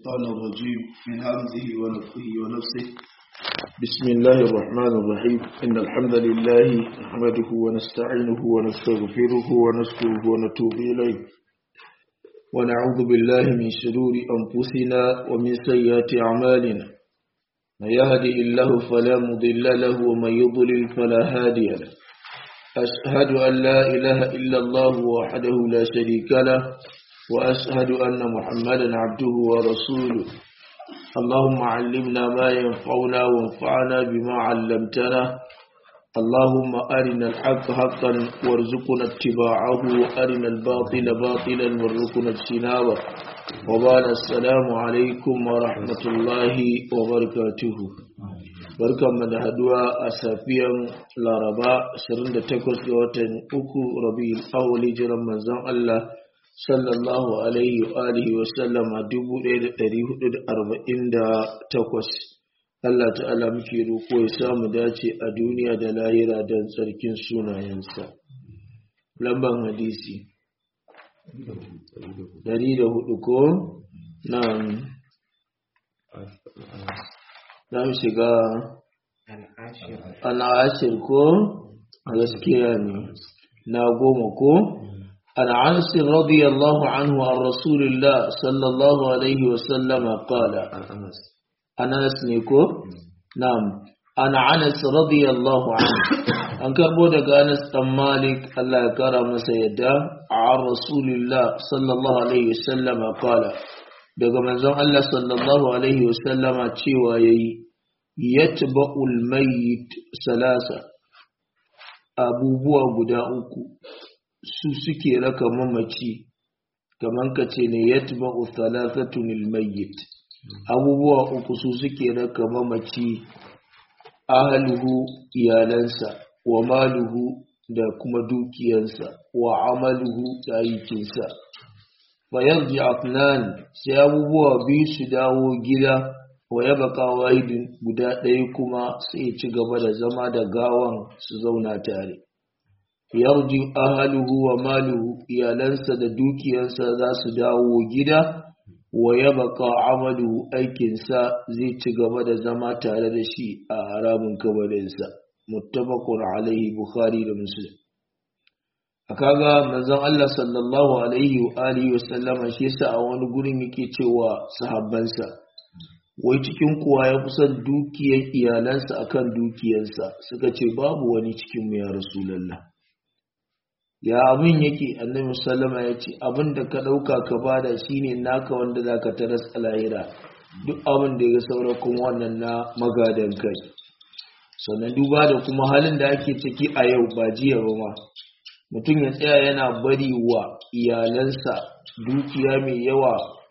الشيطان الرجيم من همزه ونفخه ونفسه. بسم الله الرحمن الرحيم. إن الحمد لله نحمده ونستعينه ونستغفره ونشكره ونتوب إليه ونعوذ بالله من شرور أنفسنا ومن سيئات أعمالنا. من يهده الله فلا مضل له ومن يضلل فلا هادي له. أشهد أن لا إله إلا الله وحده لا شريك له وأشهد أن محمدا عبده ورسوله. اللهم علمنا ما ينفعنا وانفعنا بما علمتنا. اللهم أرنا الحق حقا وارزقنا اتباعه وأرنا الباطل باطلا وارزقنا اجتنابه. وبعد السلام عليكم ورحمة الله وبركاته. barkanmu da haduwa a safiyan laraba 28 ga watan uku rabiul awwal hijiran manzon Allah sallallahu alaihi wa alihi wa sallama 1448. Allah ta'ala muke roƙo ya samu dace a duniya da lahira don tsarkin sunayensa. Lamban hadisi 104 ko nan za mu shiga al'ashir ko a gaskiya ne na 10 ko al'ashir radiyallahu anhu an rasulillah sallallahu alaihi wasallama qala anas ne ko na'am ana anas radiyallahu anhu an karbo daga anas dan malik Allah ya kara masa yadda an rasulillah sallallahu alaihi wasallama qala daga manzon Allah sallallahu alaihi wasallama cewa yayi yatba'ul mayyit salasa, abubuwa guda uku su suke raka mamaci, kaman kace ne yatba'u thalathatun mayyit, abubuwa uku su suke raka mamaci, ahluhu iyalansa, wa maluhu da kuma dukiyansa, wa amaluhu da aikinsa. Fayarji afnan sai abubuwa biyu su dawo gida, wa ya baka wahidin guda ɗaya kuma sai ci gaba da zama da gawan su zauna tare. Yarji ahaluhu wa maluhu iyalansa da dukiyarsa za su dawo gida, wa ya baka amaluhu aikinsa zai ci gaba da zama tare da shi a haramun kabarinsa. Muttafaqun alaihi Bukhari da Muslim. Kaga manzon Allah sallallahu alaihi wa alihi wa sallama shi yasa a wani gurin yake cewa sahabbansa, wai cikin kuwa ya kusan dukiyar iyalansa akan dukiyarsa? Suka ce babu wani cikin mu ya rasulullah. Ya abin yake? Annabi sallama ya ce abin da ka dauka ka bada shine naka wanda zaka taras a lahira, duk abin da ya saura kuma wannan na magadan kai. Sannan duba da kuma halin da ake ciki a yau ba jiya ba ma, mutum ya tsaya yana bari wa iyalansa dukiya mai yawa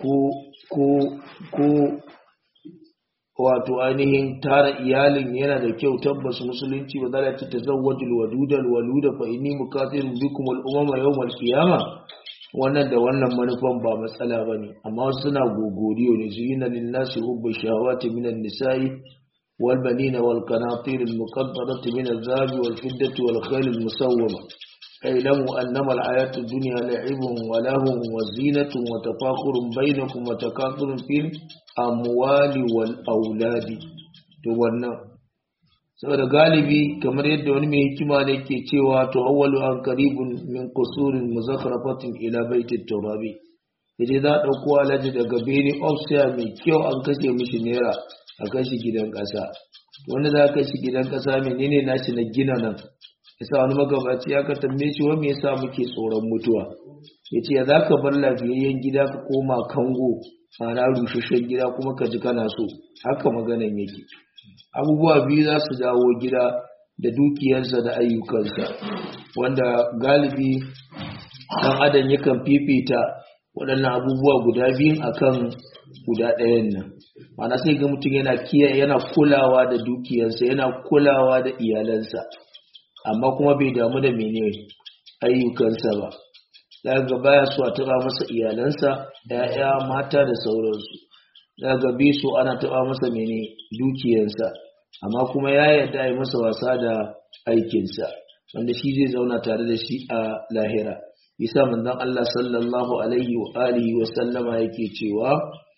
ko wato ainihin tara iyalin yana da kyau. Tabbas musulunci ba za ta tazawwajul wadudal waluda fa inni mukathirun bikum al umama yawmal qiyama. Wannan da wannan manufan ba matsala bane, amma wasu suna gogoriyo ne. zuyina lin nasi hubbu shahawati minan nisa'i wal banina wal qanatir al muqaddarati min al zahabi wal fiddati wal khayl al musawwama. اعلموا أنما الحياة الدنيا لعب ولهو وزينة وتفاخر بينكم وتكاثر في الأموال والأولاد. to wannan saboda galibi kamar yadda wani mai hikima ne ke cewa to awwalu an qaribun min qusurin muzakhrafatin ila baitit turabi. idan za dauko alaji daga bene ofsiya mai kyau an kashe mishi naira a kashi gidan kasa, wanda za ka shi gidan kasa menene nashi na gina nan? yasa wani magabaci ya ka tambaye shi wa me yasa muke tsoron mutuwa? yace ya zaka bar lafiyayyen gida ka koma kango ana rusheshen gida kuma ka ji kana so? Haka maganan yake. Abubuwa biyu za su dawo gida, da dukiyarsa da ayyukansa, wanda galibi dan adam yakan fifita waɗannan abubuwa guda biyun akan guda ɗayan nan. Ma'ana sai ga mutum yana kulawa da dukiyarsa, yana kulawa da iyalansa, amma kuma bai damu da mene ayyukansa ba. Daga baya so a taba masa iyalansa, ‘ya'ya mata da sauransu. Daga bi so ana taba masa mene dukiyarsa, amma kuma ya yarda a yi masa wasa da aikinsa, wanda shi zai zauna tare da shi a lahira. Isa manzon Allah sallallahu alaihi wa alihi wa sallama yake cewa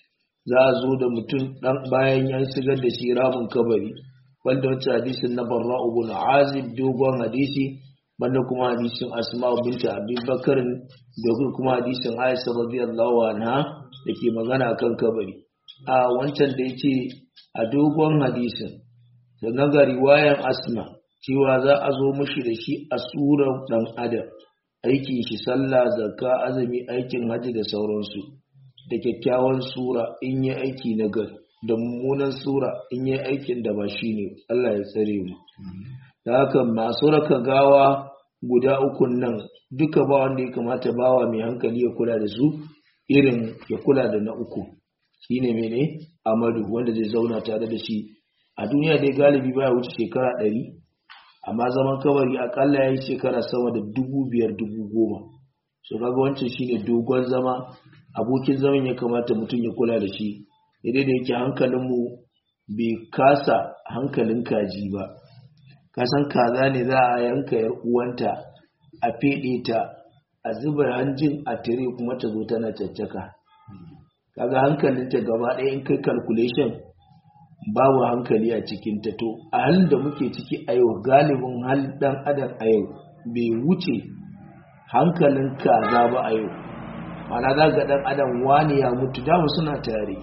za a zo da mutum dan bayan ya shigar da shi ramin kabari wanda wancan hadisin na Barra ibn Azib dogon hadisi banda kuma hadisin Asma binti Abi Bakr da kuma hadisin Aisha radiyallahu anha dake magana akan kabari a wancan da yake a dogon hadisin sannan ga riwayan Asma cewa za a zo mushi da shi a surar dan adam aikin shi sallah zakka azumi aikin haji da sauransu da kyakkyawan sura in yi aiki na gari da mummunan sura in yi aikin da ba shi ne Allah ya tsare mu da haka masu raka gawa guda ukun nan duka ba wanda ya kamata bawa mai hankali ya kula da su irin ya kula da na uku shine mene Amadu wanda zai zauna tare da shi a duniya dai galibi baya wuce shekara 100 amma zaman kabari akalla ya yi shekara sama da 5,000-10,000 so kaga wancan shine dogon zama abokin zaman ya kamata mutum ya kula da shi idan da yake hankalinmu bai kasa hankalin kaji ba kasan kaza ne za a yanka yar uwanta a fede ta a zuba hanjin a tire kuma ta zo tana caccaka kaga hankalinta gaba ɗaya in kai calculation babu hankali a cikin ta to a halin da muke ciki a yau galibin halin dan adam a yau bai wuce hankalin kaza ba a yau mana za ga dan adam wani ya mutu dama suna tare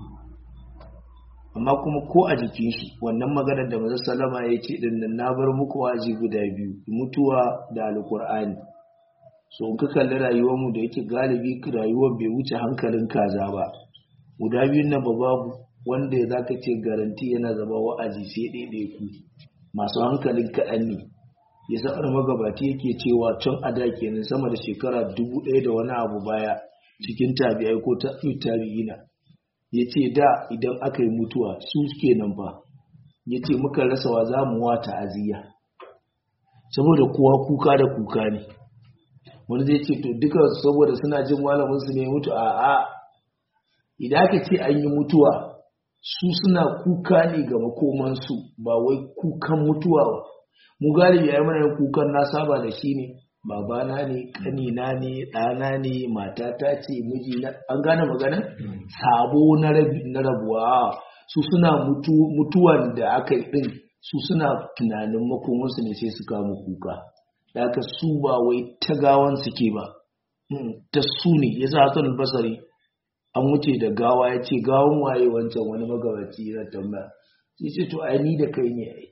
amma kuma ko a jikin shi wannan maganar da manzo sallama ya ce din nan na bar muku waji guda biyu mutuwa da alqur'ani so in ka kalli rayuwar mu da yake galibi rayuwar bai wuce hankalin kaza ba guda biyun nan babu wanda ya zaka ce garanti yana zama wa'azi sai ɗaiɗai ku masu hankalin kaɗan ne ya sa'ar magabati yake cewa tun a da kenan sama da shekara 1000 da wani abu baya cikin tabi'ai ko tabi'ina ya ce da idan aka yi mutuwa su suke nan fa ya ce muka rasa wa za mu wata aziya saboda kowa kuka da kuka ne wani zai ce to duka saboda suna jin malaminsu ne mutu a idan aka ce an yi mutuwa su suna kuka ne ga makomansu ba wai kukan mutuwa ba mu galibi ya yi mana kukan na saba da shi ne babana ne kanina ne ɗana ne matata ce mijina an gane magana sabo na rabuwa su suna mutuwan da aka yi ɗin su suna tunanin makomansu ne sai su kama kuka da aka su ba wai ta gawan suke ba ta su ne ya sa Hassan Basari an wuce da gawa ya ce gawan waye wancan wani magabaci na tambaya sai ce to ai ni da kai ne ai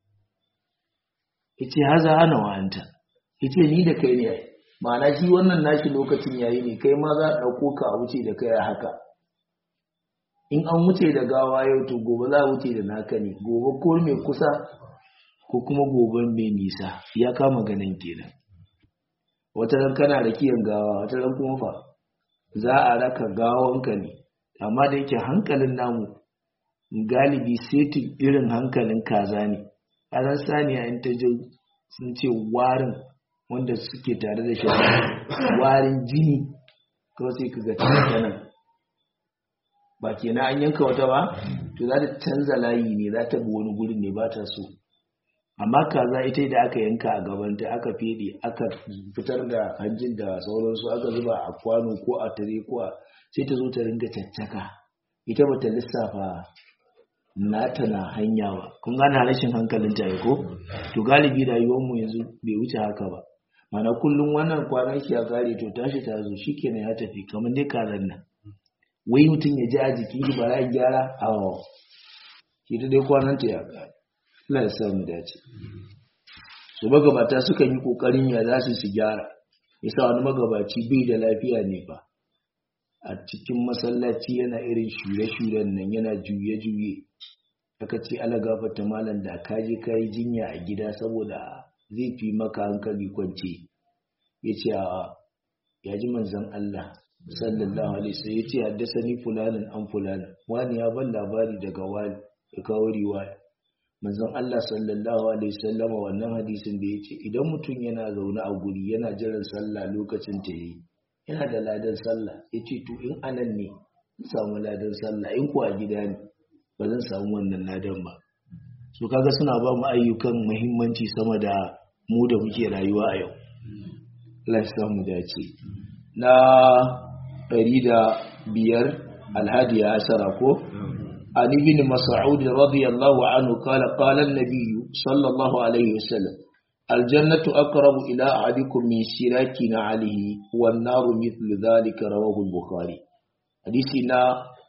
yace haza ana wa'anta yace ni da kai ne ai ma'ana shi wannan nashi lokacin yayi ne kai ma za a dauko ka a wuce da kai haka in an wuce da gawa yau to gobe za a wuce da naka ne gobe ko mai kusa ko kuma gobe mai nisa ya kama ganin kenan wata ran kana da kiyan gawa wata ran kuma fa za a raka gawanka ne amma da yake hankalin namu galibi setin irin hankalin kaza ne a saniya in ta ji sun ce warin wanda suke tare da shi warin jini kawai sai ka ga nan ba kenan an yanka wata ba to za ta canza layi ne za ta bi wani gurin ne ba ta so amma kaza ita da aka yanka a gabanta aka fede aka fitar da hanjin da sauransu aka zuba a kwano ko a tare ko sai ta zo ta ringa caccaka ita ba ta lissafa nata na hanya ba kun gane rashin hankalin ta ko to galibi rayuwar mu yanzu bai wuce haka ba mana kullum wannan kwanan shi ya kare to tashi ta zo shikenan ya tafi kamar dai kazan nan wai mutum ya ji a jikin shi bara ya gyara shi ta dai kwanan ta ya kare Allah ya samu dace su magabata sukan yi kokarin ya za su gyara yasa wani magabaci bai da lafiya ne ba a cikin masallaci yana irin shure-shuren nan yana juye-juye aka ce ala gafarta malam da kaje kayi jinya a gida saboda zai fi maka hankali kwance ya ce ya ji manzan Allah sallallahu alaihi wasallam ya ce haddasa ni fulanin an fulanin wani ya ban labari daga wani ya kawo riwaya manzon Allah sallallahu alaihi wasallam wannan hadisin da yace idan mutum yana zaune a guri yana jiran sallah lokacin ta yi yana da ladan sallah yace to in anan ne zan samu ladan sallah in ko a gida ne ba zan samu wannan ladan ba so kaga suna ba mu ayyukan muhimmanci sama da mu da muke rayuwa a yau Allah ya samu dace na 105 alhadiya asara ko an ibn mas'ud radiyallahu anhu qala an-nabiy sallallahu alaihi wasallam aljannatu aqrabu ila ahadikum min shirakin alihi wan naru mithlu dhalika rawahu al-bukhari hadisi na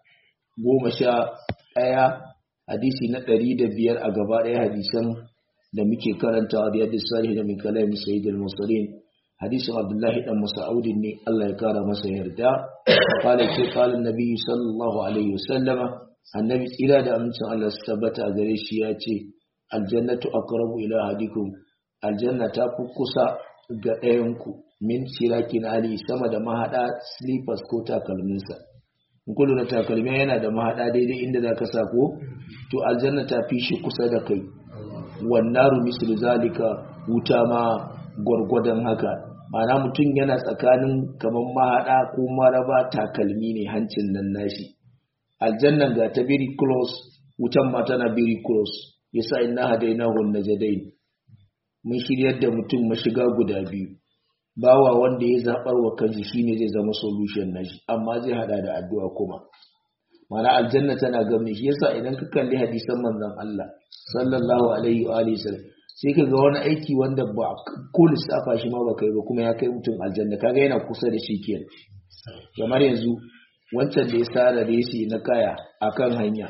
11 hadisi na 105 a gaba daya hadisan da muke karantawa da yadda sahih da min kalami sayyidul mursalin hadisin abdullahi dan mas'ud ne Allah ya kara masa yarda qala annabi sallallahu alaihi wasallama annabi tsira da amincin Allah su tabbata a gare shi ya ce aljannatu aqrabu ila ahadikum aljanna ta fi kusa ga ɗayanku min shirakin ali sama da mahada slippers ko takalminsa in kullu na takalmi yana da mahada daidai inda zaka sa ko to aljanna ta fi shi kusa da kai wannaru mislu zalika wuta ma gwargwadon haka ma'ana mutum yana tsakanin kaman mahada ko maraba takalmi ne hancin nan nashi aljannan ga ta biri close wutan ma tana biri close yasa inna hadainahu najdain mun shiryar da mutum mashiga guda biyu bawa wanda ya zabar wa kanshi shine zai zama solution nashi amma zai hada da addu'a kuma mana aljanna tana gamne shi yasa idan ka kalli hadisan manzon Allah sallallahu alaihi wa alihi wasallam sai ka ga wani aiki wanda ba ko lissafa shi ma ba kai ba kuma ya kai mutum aljanna kaga yana kusa da shi kenan kamar yanzu wancan da ya tsara resi na kaya akan hanya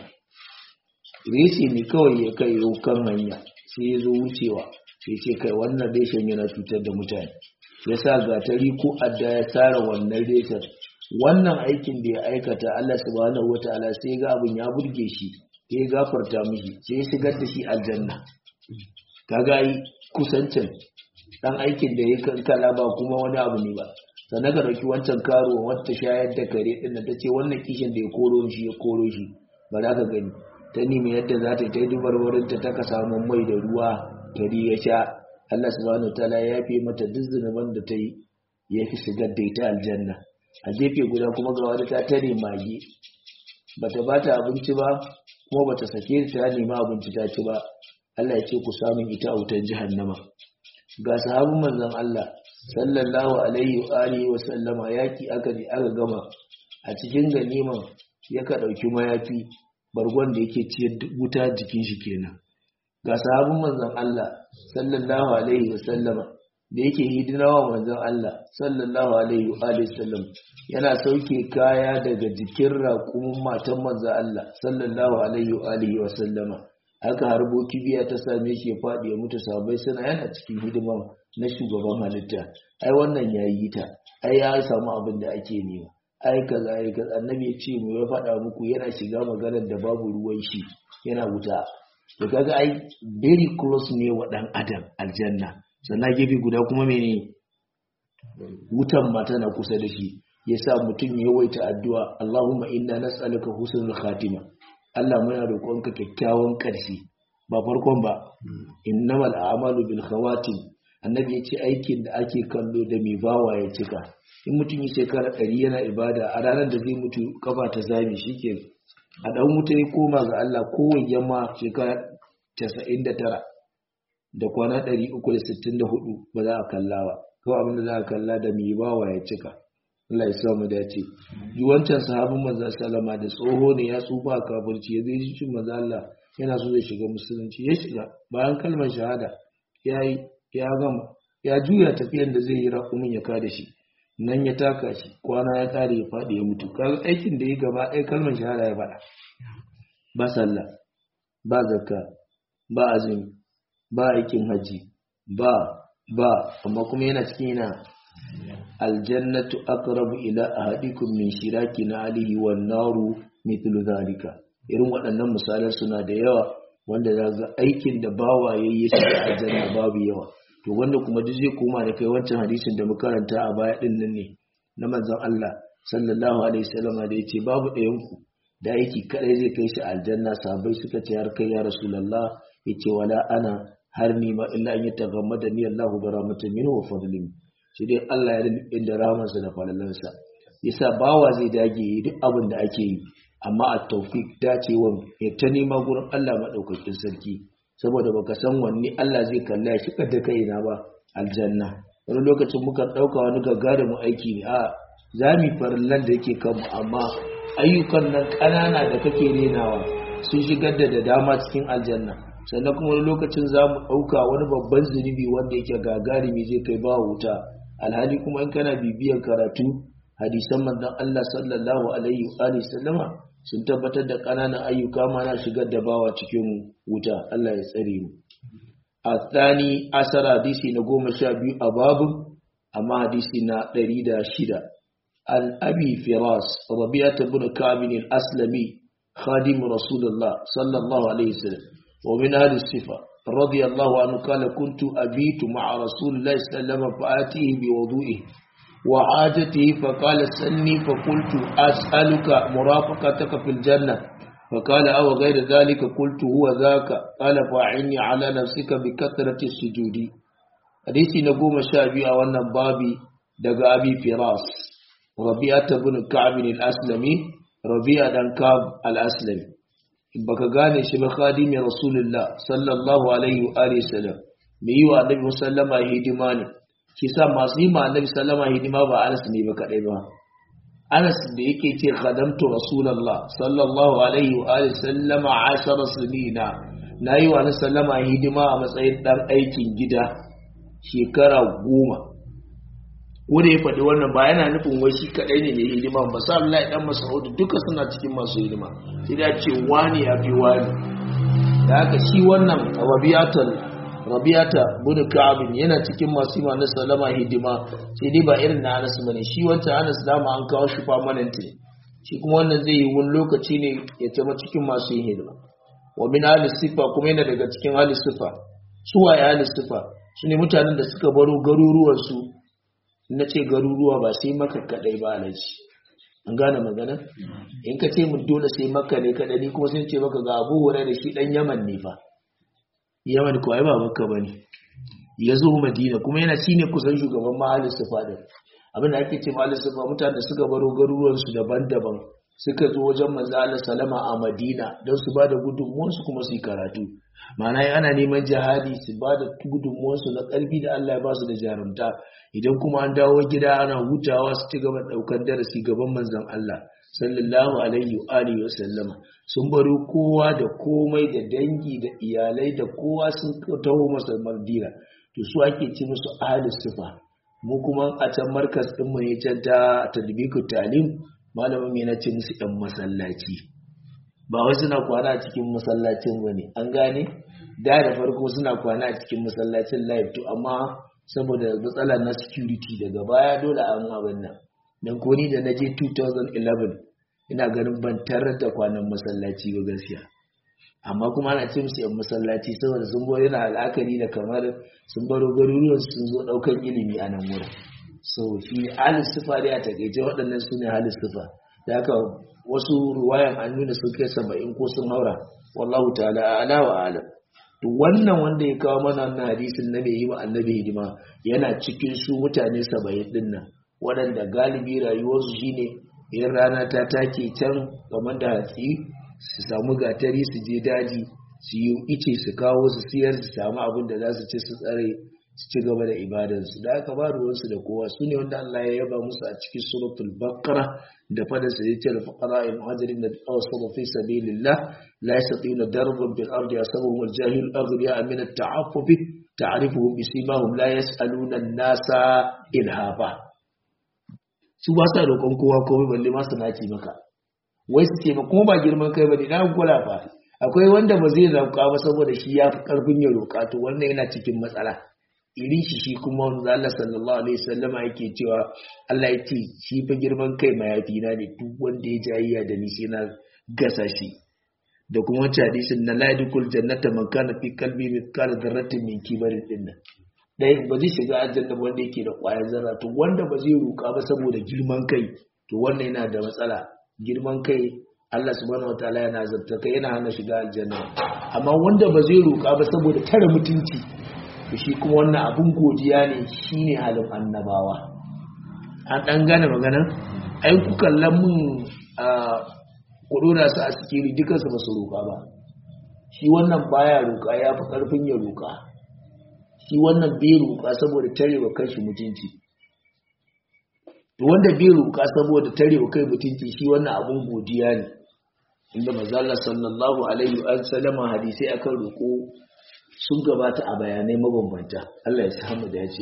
resi ne kawai ya kai kan hanya sai ya zo wucewa sai ce kai wannan reshen yana cutar da mutane ya sa gatari ko adda ya tsara wannan reshen wannan aikin da ya aikata Allah subhanahu wataala sai ga abin ya burge shi sai gafarta mishi sai ya shigar da shi aljanna kaga yi kusancin dan aikin da ya kankala ba kuma wani abu ne ba sannan ka dauki wancan karuwa wata shayar da kare din da tace wannan kishin da ya koro shi ba za ka gani ta nemi yadda za ta yi dubarwarin ta ka samu mai da ruwa kari ya sha Allah subhanahu wataala ya yafe mata duk zunuban da ta yi ya fi shigar da ita aljanna a gefe guda kuma ga wani ta tare mage bata bata abinci ba kuma bata sake ta nema abinci ta ci ba Allah ya ce ku samu ita a wutar jahannama ga sahabin manzon Allah sallallahu alaihi wa alihi wa sallama yaki aka gama a cikin ganiman ya ka dauki mayafi bargon da yake ciyar wuta jikin shi kenan ga sahabin manzon Allah sallallahu alaihi wa sallama da yake hidinawa manzon Allah sallallahu alaihi wa alihi sallam yana sauke kaya daga jikin raƙumin matan manzon Allah sallallahu alaihi wa alihi wa sallama aka harbo kibiya ta same shi ya faɗi ya mutu sabai suna yana cikin hidima na shugaban halitta ai wannan yayi ta ai ya samu abin da ake nema ai kaza annabi ya ce mu ya faɗa muku yana shiga maganar da babu ruwan shi yana wuta da kaga ai very close ne wa dan adam aljanna sannan gefe guda kuma mene wutan ma tana kusa da shi yasa mutum ya yawaita addu'a Allahumma inna nas'aluka husnul khatima Allah muna roƙonka kyakkyawan ƙarshe ba farkon ba innamal a'malu bil khawatim annabi ya ce aikin da ake kallo da mai bawa ya cika in mutum ya shekara 100 yana ibada a ranar da zai mutu kafa ta zame shike a dan wuta ya koma ga Allah kowai yamma shekara 99 da kwana 364 ba za a kalla ba kawai abin da za a kalla da mai bawa ya cika Allah ya samu dace yi wancan sahabin manzo sallama da tsoho ne ya tsufa kafirci ya zai shi manzo Allah yana so zai shiga musulunci ya shiga bayan kalmar shahada ya gama ya juya tafiyan da zai yi raƙumin ya kada shi nan ya taka shi kwana ya kare ya faɗi ya mutu kaga aikin da ya gaba ɗaya kalmar shahada ya faɗa ba sallah ba zakka ba azumi ba aikin haji ba amma kuma yana cikin yana aljannatu aqrabu ila ahadikum min shiraki na alihi wan naru mithlu zalika irin waɗannan misalan suna da yawa wanda za aikin da bawa yayi shi a aljanna babu yawa to wanda kuma duk zai koma da kai wancan hadisin da muka karanta a baya din nan ne na manzon Allah sallallahu alaihi wasallam da yace babu ɗayan ku da aiki kadai zai kai shi aljanna sahabbai suka ce har kai ya rasulullah yace wala ana har ni ma illa an yataghammada ni Allahu bi rahmatin minhu wa fadlin shi dai Allah ya rubuta da rahmansa da falalansa yasa bawa zai dage duk abin da ake yi amma a tawfik dacewan ya ta nema gurin Allah madaukakin sarki saboda baka san wanne Allah zai kalla shi kada kai na ba aljanna wani lokacin muka dauka wani gagarumin aiki ne a zami farillan da yake kanmu amma ayyukan nan ƙanana da kake renawa sun shigar da dama cikin aljanna. Sannan kuma wani lokacin za mu ɗauka wani babban zunubi wanda yake gagarumi zai kai ba wuta, alhali kuma in kana bibiyar karatu hadisan manzon Allah sallallahu alaihi wa sallama sun tabbatar da ƙananan ayyuka ma na shigar da bawa cikin wuta. Allah ya tsare mu. الثاني أثر حديثي نقوم شابي أباب أما حديثي نقري دا شدا عن أبي فراس ربيعة بن كعب الأسلمي خادم رسول الله صلى الله عليه وسلم ومن أهل الصفة رضي الله عنه قال كنت أبيت مع رسول الله صلى الله عليه وسلم فآتيه بوضوئه وحاجته فقال سلني فقلت أسألك مرافقتك في الجنة فقال أو غير ذلك قلت هو ذاك قال فأعني على نفسك بكثرة السجود. حديثي نقوم شابي أو بابي دقى أبي فراس ربيعة بن كعب الأسلمي ربيعة بن كعب الأسلمي baka gane shi ba khadimi rasulullah sallallahu alaihi wa alihi wasallam me yi wa annabi sallama hidima ne shi sa masu yi ma annabi sallama hidima ba Anas ne ba kadai ba. Anas da yake ce khadamtu rasulullah sallallahu alaihi wa alihi sallama 10 sinina nayi wa annabi sallama hidima a matsayin dan aikin gida shekara 10. wanda ya faɗi wannan ba yana nufin wai shi kadai ne mai hidima ba. Sa Allah dan Mas'ud duka suna cikin masu hidima, sai da ce wani ya fi wani. Da haka shi wannan Rabi'ata bin Ka'ab yana cikin masu yi na sallama hidima, sai dai ba irin na Anas bane. Shi wancan Anas dama an kawo shi permanent ne, shi kuma wannan zai yi wani lokaci ne ya zama cikin masu yin hidima. Wa min ahli sifa, kuma yana daga cikin ahli sifa. Su waye ahli sifa? Su ne mutanen da suka baro garuruwansu. Na ce garuruwa ba sai maka kadai ba alaji, an gane magana. In ka ce mun dole sai maka ne kadai, ni kuma sai ce maka ga Abu Hurairah shi dan Yaman ne fa. Yaman ko ai ba Makka bane, ya zo Madina kuma yana shine kusan shugaban mahalin sufa din. Abin da ake ce mahalin sufa mutanen da suka baro garuruwan su daban-daban suka zo wajen manzo Allah sallama a Madina don su bada gudunmuwar su kuma su yi karatu. Ma'ana ana neman jihadi su bada gudunmuwar su na karfi da Allah ya ba su da jarumta. Idan kuma an dawo gida ana hutawa su ci gaba daukar darasi gaban manzon Allah sallallahu alaihi wa alihi wasallama. Sun baro kowa da komai da dangi da iyalai da kowa sun taho masa Madina. To su ake ce musu ahlus sufa. Mu kuma a can markas din mu ne can ta tadbiqut talim, malamin me nace musu ɗan masallaci. Ba wai suna kwana a cikin masallacin bane, an gane. Da farko suna kwana a cikin masallacin live, to amma saboda matsalar na security daga baya dole an abin nan. Dan ko ni da naje 2011 ina ganin ban tarar da kwanan masallaci ba gaskiya. Amma kuma ana ce musu yan masallaci saboda sun bo yana al'akari da kamar sun baro garuruwan sun zo daukan ilimi a nan wurin. So shi halin sifa dai a takeice waɗannan su ne halin sifa. Da haka wasu ruwayan an nuna sun kai 70 ko sun haura, wallahu ta'ala a'la wa a'lam. To wannan wanda ya kawo mana wannan hadisin na mai yi wa annabi hidima yana cikin su mutane 70 din nan, waɗanda galibi rayuwarsu shine idan rana ta take can kamar da hatsi su samu gatari su je daji su yi ice su kawo su siyar su samu abin da za su ci su tsare su ci gaba da ibadansu. Da aka ba ruwansu da kowa, su ne wanda Allah ya yaba musu a cikin suratul baqara da fadin sa yace al-fuqara al-muhajirin da tawassalu fi sabilillah la yastati'una darban bil ardi yasabuhum al-jahil aghniya min at-ta'affuf ta'rifuhum bisimahum la yas'aluna an-nasa ilhaba. Su ba sa roƙon kowa komai balle ma su naci maka, wai su ce ba kuma ba girman kai bane na kula fa. Akwai wanda ba zai roƙa ba saboda shi ya fi ƙarfin ya roƙa, to wannan yana cikin matsala. Irin shi kuma wanda Allah sallallahu alaihi wasallam yake cewa Allah ya ce shi fa girman kai mayafi na ne, duk wanda ya jayayya da ni sai na gasa shi. Da kuma wancan hadisin na la yadkhul jannata man kana fi qalbi mithqala dharratin min kibarin dinnan. Dai ba zai shiga aljanna wanda yake da ƙwayar zarra. To wanda ba zai roƙa ba saboda girman kai, to wannan yana da matsala. Girman kai Allah subhanahu wataala yana zabta kai, yana hana shiga aljanna. Amma wanda ba zai roƙa ba saboda tare mutunci, to shi kuma wannan abun godiya ne, shine halin annabawa. An dan gane maganar? Ai ku kallon mun kudura su a sikiri dukansu ba su roƙa ba. Shi wannan baya roƙa, ya fi ƙarfin ya roƙa. Shi wannan bai roƙa saboda tarewa kanshi mutunci. to wanda bai roƙa saboda tarewa kai mutunci shi wannan abun godiya ne inda manzo Allah sallallahu alaihi wa sallama hadisi akan roƙo sun gabata a bayanai mabambanta Allah ya samu da yace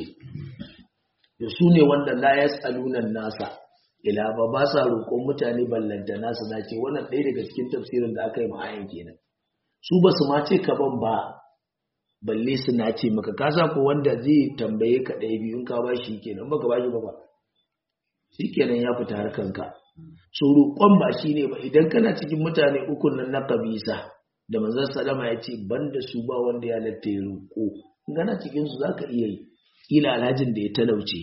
da su ne wanda la yasaluna nasa ila ba sa roƙon mutane ballanta nasu na ce wannan ɗaya daga cikin tafsirin da aka yi ma'ayin kenan su ba su ma ce ka ban ba balle su na ce maka kasa ko wanda zai tambaye ka ɗaya biyu in ka ba shi kenan baka ba shi ba shi kenan ya fita harkanka so roƙon ba shi ne ba idan kana cikin mutane ukun nan na kabisa da manzon salama ya ce banda su ba wanda ya latte roƙo in kana cikin su zaka iya yi kila alhajin da ya talauce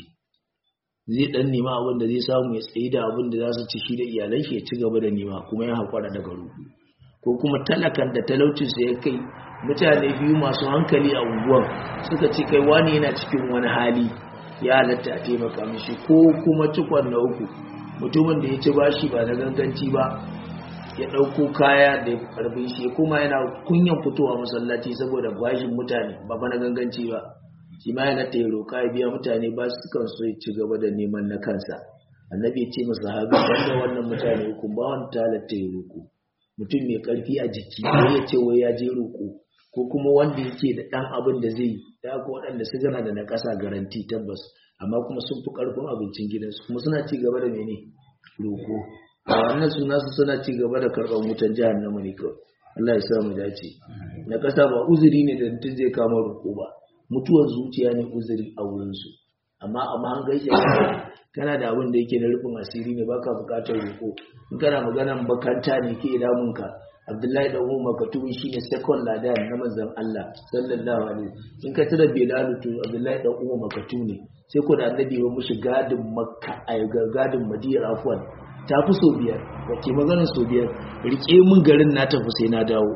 zai dan nema abin da zai samu ya tsaye da abin da za su ci shi da iyalan shi ya ci gaba da nema kuma ya haƙura daga roƙo ko kuma talakan da talaucinsa ya kai mutane biyu masu hankali a unguwar suka ce kai wani yana cikin wani hali ya halatta a taimaka mishi ko kuma cikon na uku mutumin da ya ci bashi ba na ganganci ba ya ɗauko kaya da ya karfin shi kuma yana kunyan fitowa masallaci saboda bashin mutane ba na ganganci ba shi ma yana ta roƙa ya biya mutane ba su kan so ya ci gaba da neman na kansa annabi ya ce masa habi wanda wannan mutane hukun ba wani talatta ya roƙo mutum mai ƙarfi a jiki wai ya ce wai ya je roƙo ko kuma wanda yake da ɗan abin da zai yi da ko waɗanda su gana da na ƙasa garanti tabbas amma kuma sun fi ƙarfin abincin gidansu kuma suna ci gaba da mene roƙo a wannan suna su suna ci gaba da karɓar wutan jahannama ne kawai Allah ya sa mu dace na ƙasa ba uzuri ne da mutum zai kama roƙo ba mutuwar zuciya ne uzuri a wurinsu amma mahangar shari'a kana da abin da yake na rufin asiri ne baka bukatar roƙo in kana maganan bakanta ne ke damun ka Abdullahi dan Umar Makatumi shine second ladan na manzon Allah sallallahu alaihi in ka tura Bilal to Abdullahi dan Umar Makatumi ne sai ko da annabi ya mushi gadin Makka ay gadin Madina afwan ta fi so biyar wace maganar so biyar rike mun garin na tafi sai na dawo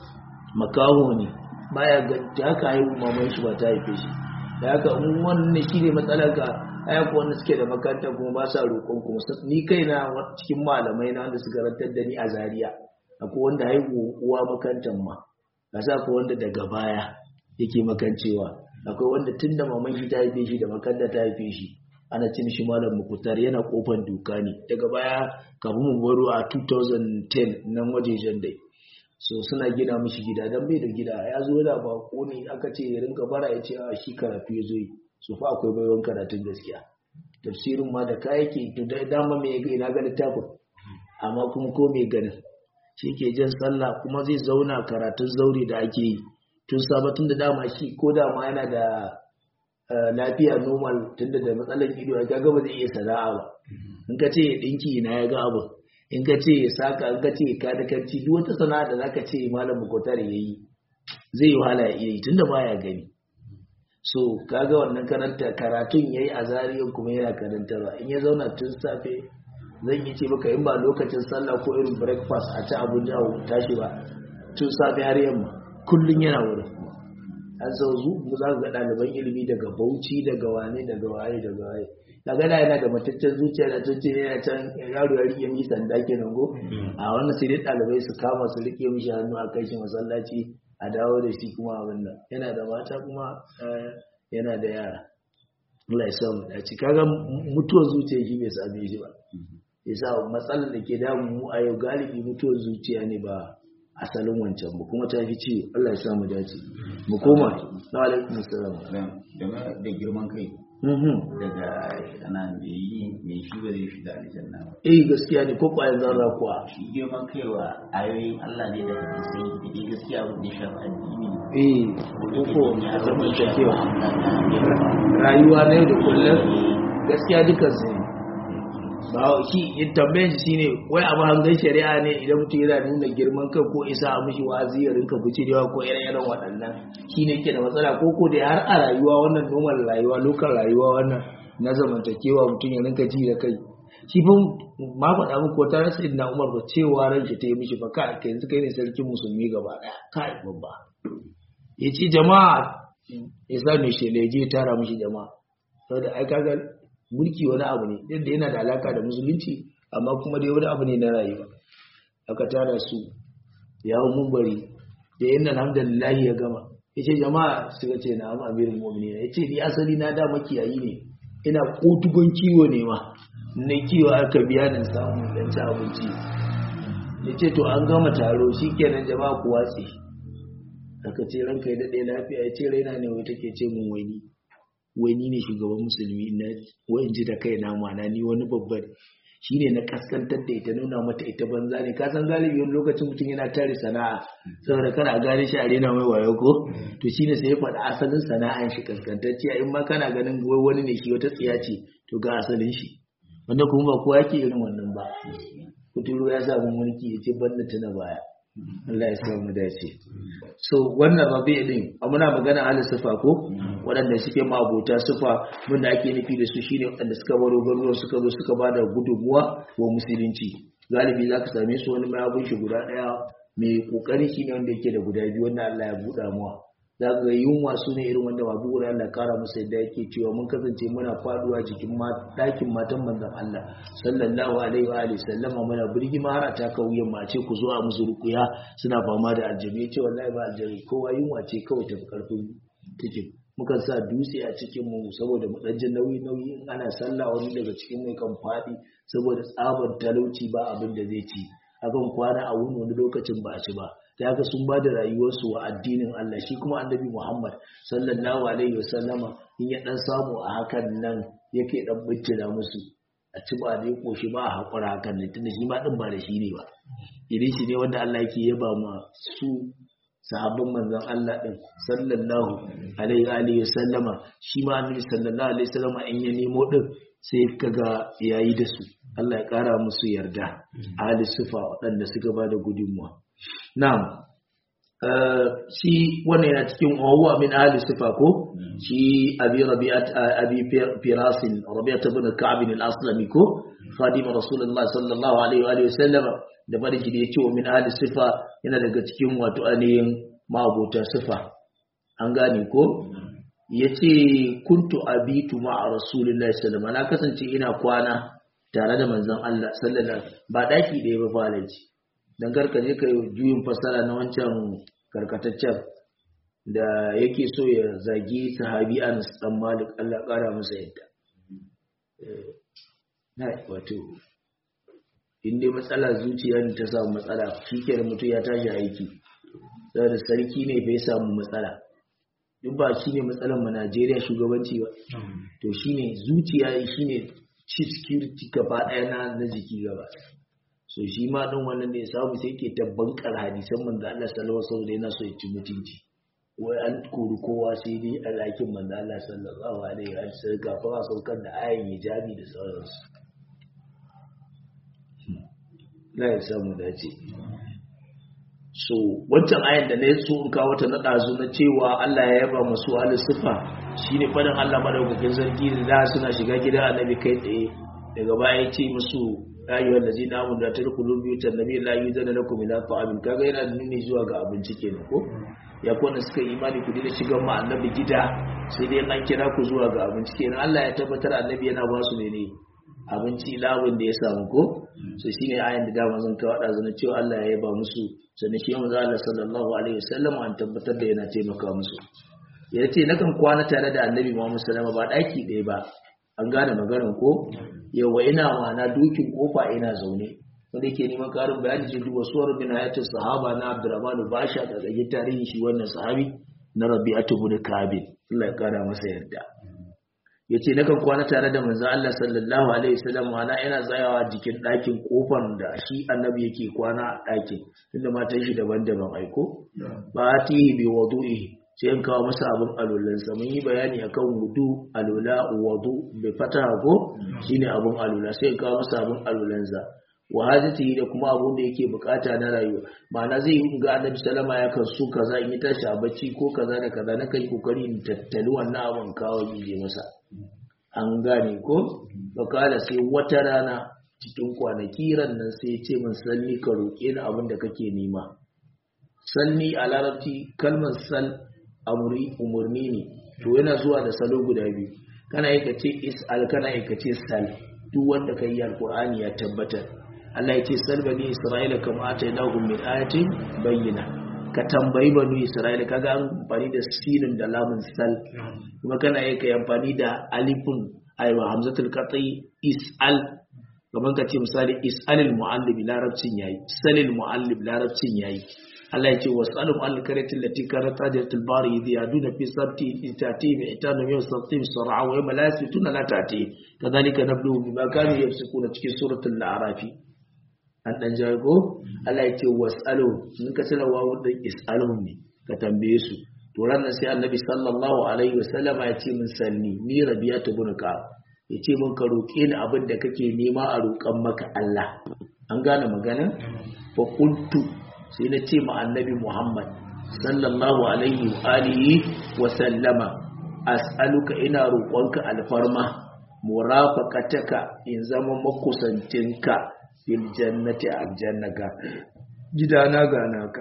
makaho ne baya ga haka haihu maman shi ba ta haife shi da haka in wannan shine matsalar ka ayako wanda suke da makaranta kuma ba sa roƙon kuma ni kaina cikin malamai na wanda suka rantar da ni a Zaria akwai wanda haihu uwa makarantar ma kasa akwai wanda daga baya yake makancewa akwai wanda tunda maman shi ta haife shi da makaranta ta haife shi ana cin shi malam Mukutar yana kofar duka ne daga baya kafin mu baro a 2010 nan wajejen dai so suna gina mishi gida dan bai da gida ya zo da bako ne aka ce ya rinka bara ya ce a shi karatu ya zo yi so fa akwai baiwan karatun gaskiya tafsirin ma da kayake to da dama me ga ina ga littafin amma kuma ko me ganin shi ke jan sallah kuma zai zauna karatun zauri da ake yi tun sabatun da dama shi ko dama yana da lafiya normal tunda da matsalar ido ya ga ba zai iya sana'a ba in ka ce ya dinki ina ya ga abu in ka ce ya saka in ka ce ka da kanci duk wata sana'a da zaka ce malam Bukotar yayi zai yi wahala ya yi tunda baya gani so kaga wannan karatun yayi a Zariya kuma yana karantarwa in ya zauna tun safe zan yi ce maka in ba lokacin sallah ko irin breakfast a ci abun jawo tashi ba tun safe har yamma kullun yana wurin an sauzu mu za ga ɗaliban ilimi daga Bauchi daga wane daga waye daga da yana da mataccen zuciya da tunce yana can yaro ya rike mi sanda kenan go a wannan sai dai ɗalibai su kama su rike mishi hannu a kai shi masallaci a dawo da shi kuma abin nan yana da mata kuma yana da yara Allah ya samu da ci kaga mutuwar zuciya shi bai same shi ba yasa matsalar da ke damu mu a yau galibi mutuwar zuciya ne ba asalin wancan ba kuma ta fi ciwo Allah ya samu dace mu koma na alaikum salam da girman kai daga ana mai shi ba zai shiga aljanna ba gaskiya ne ko kwayan zarra kuwa shi girman kai wa ayoyin Allah ne da hadisi da gaskiya abin da ya shafi addini ko ya zama cewa rayuwa ne da kullum gaskiya dukan su ne ba shi tambayin shi shine wai abu hangan shari'a ne idan mutum yana nuna girman kai ko isa a mishi wa'azi ya rinka bucirewa ko irin waɗannan shine yake da matsala ko ko da har a rayuwa wannan normal rayuwa lokal rayuwa wannan na zamantakewa mutum ya rinka ji da kai shi fa ma faɗa muku wata rasa na Umar ba cewa ran shi ta yi mishi fa kai yanzu kai ne sarkin musulmi gaba ɗaya kai babba ya ce jama'a ya sa mai sheleje ya tara mishi jama'a saboda ai kaga mulki wani abu ne yadda yana da alaka da musulunci amma kuma dai wani abu ne na rayuwa aka tara su ya hau mumbari da yin alhamdulillah ya gama ya ce jama'a suka ce na amma amirin mu'mini ya ce ni asali na da makiyayi ne ina kotugon kiwo ne ma na kiwo aka biya ni samun dan ci abinci. Ya ce to an gama taro shi kenan jama'a ku watse. Aka ce ranka ya daɗe lafiya, ya ce raina ne wai take ce mun wani ne shugaban musulmi na wai ji da kai na mana ni wani babban shi ne na kaskantar da ita, nuna mata ita banza ne. Ka san galibi wani lokacin mutum yana tare sana'a saboda kana gane shi a rena mai wayo ko to shi ne sai ya faɗa asalin sana'an shi kaskantacciya. In ma kana ganin wai wani ne shi wata tsiya ce to ga asalin shi, wanda kuma ba kowa yake irin wannan ba. Kuturu ya samu mulki ya ce banda tuna baya. Allah ya samu dace. So wannan rabi din muna magana ahli sifa ko waɗanda suke mabota sifa, mun da ake nufi da su shine waɗanda suka baro garuruwa suka zo suka bada gudunmuwa wa musulunci. Galibi zaka same su wani mai abun shi guda ɗaya, mai kokari shine wanda yake da guda biyu wanda Allah ya buɗa muwa. Zaka ga yunwa su ne irin wanda babu wurin Allah kara musu yadda yake cewa mun kasance muna faduwa cikin ɗakin matan manzon Allah sallallahu alaihi wa alihi sallama, muna birgima har a taka wuyan ma ce ku zo a musu rukuya suna fama da aljami. Ya ce wallahi ba aljami, kowa yunwa ce kawai tafi karfin cikin. Mukan sa dutse a cikin mu saboda mu ɗan nauyi in ana sallah, wani daga cikin mu kan faɗi saboda tsabar talauci ba abin da zai ci. Akan kwana a wani lokacin ba a ci ba. Da haka sun ba da rayuwarsu wa addinin Allah. Shi kuma annabi Muhammad sallallahu alaihi wasallama in ya dan samu a hakan nan yake dan bincina musu a ci ba da ya koshi ba a haƙura hakan nan, tunda shi ma din ba da shi ne ba. Idan shi ne wanda Allah yake yaba ma su sahabban manzon Allah din sallallahu alaihi wasallama. Shi ma annabi sallallahu alaihi wasallama in ya nemo din sai kaga yayi da su. Allah ya kara musu yarda. Ahli sufa waɗanda suka ba da gudunmuwa. Na'am, shi wannan yana cikin huwa min ahli sifa ko shi abi firasin rabi'at ibn ka'b al-aslami ko khadim rasulullah sallallahu alaihi wa sallam, da barki da yace wa min ahli sifa yana daga cikin wato ainihin ma'abota sifa. An gane ko yace kuntu abitu ma'a rasulillahi sallallahu alaihi wa sallam, na kasance ina kwana tare da manzon Allah sallallahu alaihi, ba daki da ya ba falaji dan karka je ka juyin fasara na wancan karkataccen da yake so ya zagi sahabi Anas dan Malik, Allah kara masa yadda. Wato inda matsala zuciya ne ta samu matsala, shikenan mutum ya tashi aiki. Saboda sarki ne bai samu matsala, duk ba shine matsalar mu Najeriya shugabanci ba, to shine zuciya, shine chief security gaba ɗaya na jiki gaba. So shi ma ɗin wannan ne samu sai ke tabbankar hadisan manzo Allah sallallahu alaihi wasallam yana so ya ci mutunci. Wai an kori kowa sai dai alakin manzo Allah sallallahu alaihi wasallam kafin a saukar da ayin hijabi da sauransu. La ya samu dace. So wancan ayan da na yi so in kawo ta na ɗazu na cewa Allah ya yaba masu ahli sifa shine faɗin Allah madaukakin sarki da suna shiga gidan annabi kai tsaye, daga baya ya ce musu ayyuhal ladina amanu la tadkhulu buyutan nabiyyi la yuzana lakum ila ta'amin. Kaga yana nuni zuwa ga abinci kenan ko ya kona suka imani ku da shigan ma annabi gida sai dai an kira ku zuwa ga abinci kenan. Allah ya tabbatar annabi yana ba su ne abinci labin da ya samu ko. So shine ayan da dama zan kawo da zan cewa Allah ya yaba musu, sannan shi manzo Allah sallallahu alaihi wasallam an tabbatar da yana taimaka musu. Yace nakan kwana tare da annabi Muhammad sallallahu alaihi wasallam ba daki ɗaya ba. An gane maganar ko yawa ina mana dukin kofa ina zaune, wanda yake neman karin bayani cikin duba suwar bin hayatul sahaba na Abdurrahman Basha da tsage tarihin shi wannan sahabi na Rabi'atu bin Ka'b, Allah ya kara masa yarda. Yace nakan kwana tare da manzon Allah sallallahu alaihi wasallam, ana ina tsayawa jikin ɗakin kofar da shi annabi yake kwana a ɗakin, inda matan shi daban-daban aiko ba ti bi wudu'i, sai in kawo masa abin alulansa. Mun yi bayani akan wudu, alula, wudu bai fata ko shine abin alula, sai in kawo masa abin alulansa. Wa hajati da kuma abun da yake bukata na rayuwa, ma'ana zai yi ga annabi sallama ya kan su kaza in yi tashi a bacci ko kaza da kaza, na kai kokari in tattali wannan abin kawo je masa. An gane ko bakala sai wata rana cikin kwanaki ran nan sai ya ce min salli ka roƙe ni abin da kake nema. Salli a larabci kalmar sal umurni ne, to yana zuwa da salo guda biyu. Kana yi kace is'al, kana yi kace sal, duk wanda kai yi alqur'ani ya tabbatar. Allah ya ce sal bani isra'ila kama atainahum min ayatin bayyina, ka tambayi bani isra'ila. Kaga an amfani da sinin da lamun sal, kuma kana yi kai amfani da alifun aywa hamzatul qat'i is'al kamar ka ce misali is'alil mu'allim larabcin yayi salil mu'allim larabcin yayi Allah ya ce wasalum al-karatil lati kanat tajratul bari yaduna fi sabti itati bi itanu yawm sabti sar'a wa yawm la yasbituna la tati kadhalika nablu bima kanu yafsukuna cikin suratul a'raf an dan jago Allah ya ce wasalu in ka tsara wawu din is'alhum ne ka tambaye su to ranar sai annabi sallallahu alaihi wasallama ya ce min sanni ni rabiyatu bin ka ya ce min ka roƙe ni abin da kake nema a roƙan maka Allah an gane magana fa kuntu sai na ce ma annabi Muhammad sallallahu alaihi wa alihi wa sallama as'aluka ina roƙonka alfarma murafaqataka in zama makusantinka fil jannati aljannaka gidana ga naka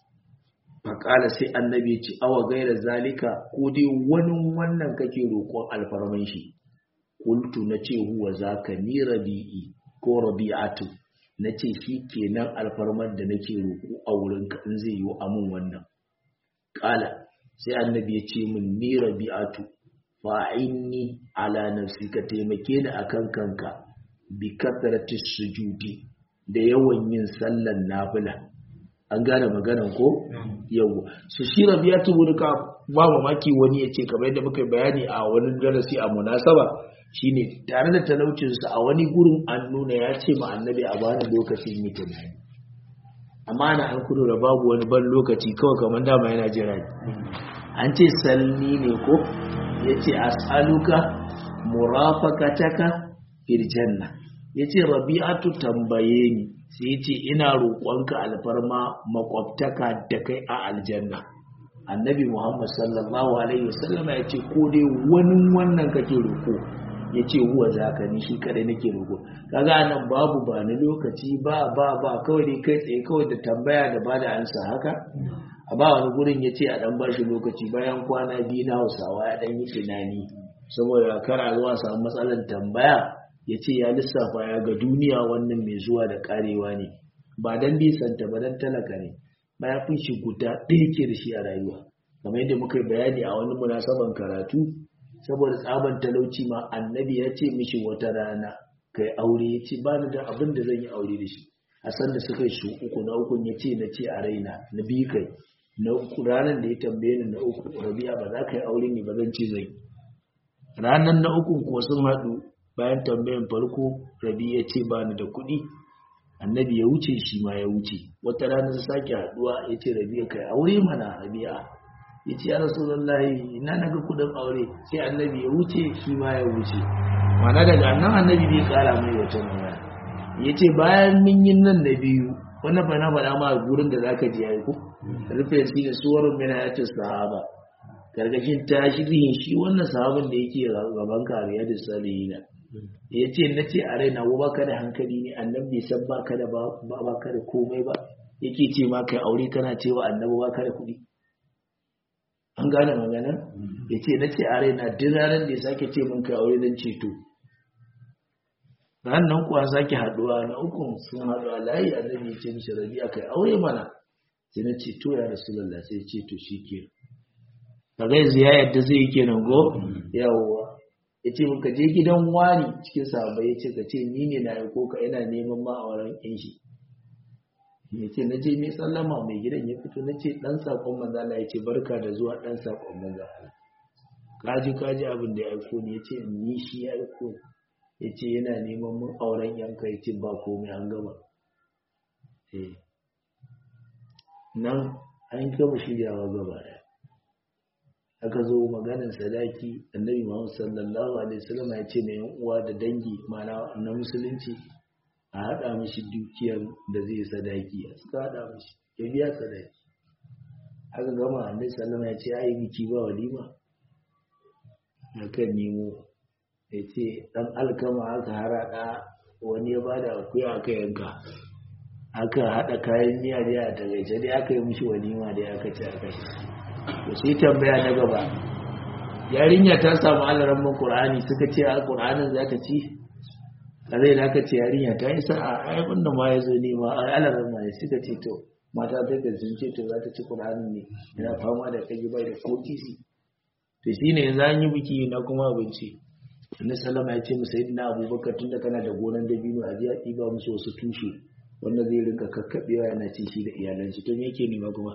faƙala sai annabi ya ce awa gaira zalika ko dai wani wannan kake roƙon alfarman shi kultu na ce huwa zaka ni rabi'i ko rabi'atu na ce shi kenan alfarman da nake roƙo a wurinka in zai yi amin wannan ƙala sai annabi ya ce min ni rabi'atu fa'inni ala nafsi ka taimake ni akan kanka bi kasratis sujudi da yawan yin sallan nafila an gane maganan ko yau su shi rabiyatu burka ba mamaki wani ya ce kamar yadda muka bayani a wani darasi a munasaba shine tare da talaucinsa a wani gurin an nuna ya ce ma annabi a bani lokacin yi tunani amma na an kudu da babu wani ban lokaci kawai kamar dama yana jira ne an ce salni ne ko ya ce as'aluka murafaqataka fil janna ya ce rabi'atu tambaye ni sai ce ina roƙonka alfarma makwabtaka da kai a aljanna annabi Muhammad sallallahu alaihi wasallam ya ce ko dai wani wannan kake roƙo ya ce huwa zaka ni shi kadai nake roƙo kaga nan babu ba ni lokaci ba kawai dai kai tsaye kawai da tambaya da bada ansa haka a ba wani gurin ya ce a dan bashi lokaci bayan kwana biyu na Hausawa ya dan yi tunani saboda kara zuwa samu matsalar tambaya ya ce ya lissafa ya ga duniya wannan mai zuwa da karewa ne ba dan bisanta ba dan talaka ne ba ya fi shi guda ɗaya ke da shi a rayuwa kamar yadda muka yi bayani a wani munasaban karatu saboda tsaban talauci ma annabi ya ce mishi wata rana kai aure ya ce ba ni da abin da zan yi aure da shi a san da suka yi su uku na ukun ya ce na ce a raina na bi kai na uku ranar da ya tambaye ni na uku rabi'a ba za ka yi aure ne ba zan ce zai ranar na ukun ko sun haɗu bayan tambayan farko rabi ya ce ba ni da kuɗi annabi ya wuce shi ma ya wuce wata rana su sake haɗuwa ya ce rabi ya kai aure mana rabi'a ya ce ya rasulullahi ina na ga kuɗin aure sai annabi ya wuce shi ma ya wuce mana daga nan annabi bai ƙara mai wata magana ya ce bayan mun yi nan da biyu wannan fa na faɗa ma gurin da zaka je yayi ko rufe shi da suwarun min hayatis sahaba gargashin tashirihin shi wannan sahabin da yake gaban kariya da salihina ya ce na ce a raina wa baka da hankali ne annabi san baka da baka da komai ba yake ce ma kai aure kana cewa annabi baka da kuɗi an gane magana ya ce na ce a raina duk ranar da ya sake ce mun kai aure don ceto ranar kuwa sake haɗuwa na ukun sun haɗu a layi annabi ya ce mishi rabi'a kai aure mana sai na ce to ya rasulullah sai ce to shike kaga yanzu ya yadda zai yi kenan go yawwa ya ce muka je gidan wani cikin sahabbai ya ce ka ce ni ne na aiko ka ina neman ma a wurin yan shi ya ce na je mai sallama mai gidan ya fito na ce ɗan saƙon manzala ya ce barka da zuwa ɗan saƙon manzala kaji abin da ya aiko ni ya ce ni shi ya aiko ya ce yana neman mun auren yanka ya ce ba komai an gama nan an gama shiryawa gaba ɗaya aka zo maganin sadaki annabi Muhammad sallallahu alaihi wasallam ya ce mai uwa da dangi mana na musulunci a haɗa mishi dukiyar da zai sadaki a suka haɗa mishi ya biya sadaki aka gama annabi sallallahu ya ce ai biki ba walima aka nemo ya ce dan alkama aka harada wani ya bada akuya aka yanka aka haɗa kayan miya da ya tagaice dai aka yi mishi walima da aka ci aka shi to sai tambaya na gaba yarinya ta samu alaran Qur'ani suka ce Qur'anin za ta ci kare da aka ce yarinya ta yi sa'a ai wanda ma ya zo ne ma alaran ma suka ce to mata ta da sun ce to za ta ci Qur'anin ne yana fama da kaji bai da ko tisi to shine yanzu an yi biki na kuma abinci annabi sallama ya ce mu sayyidina abubakar tunda kana da gonan dabino a jiya ɗiba musu wasu tushe wanda zai rinka kakkaɓewa yana ci shi da iyalan shi to me yake nema kuma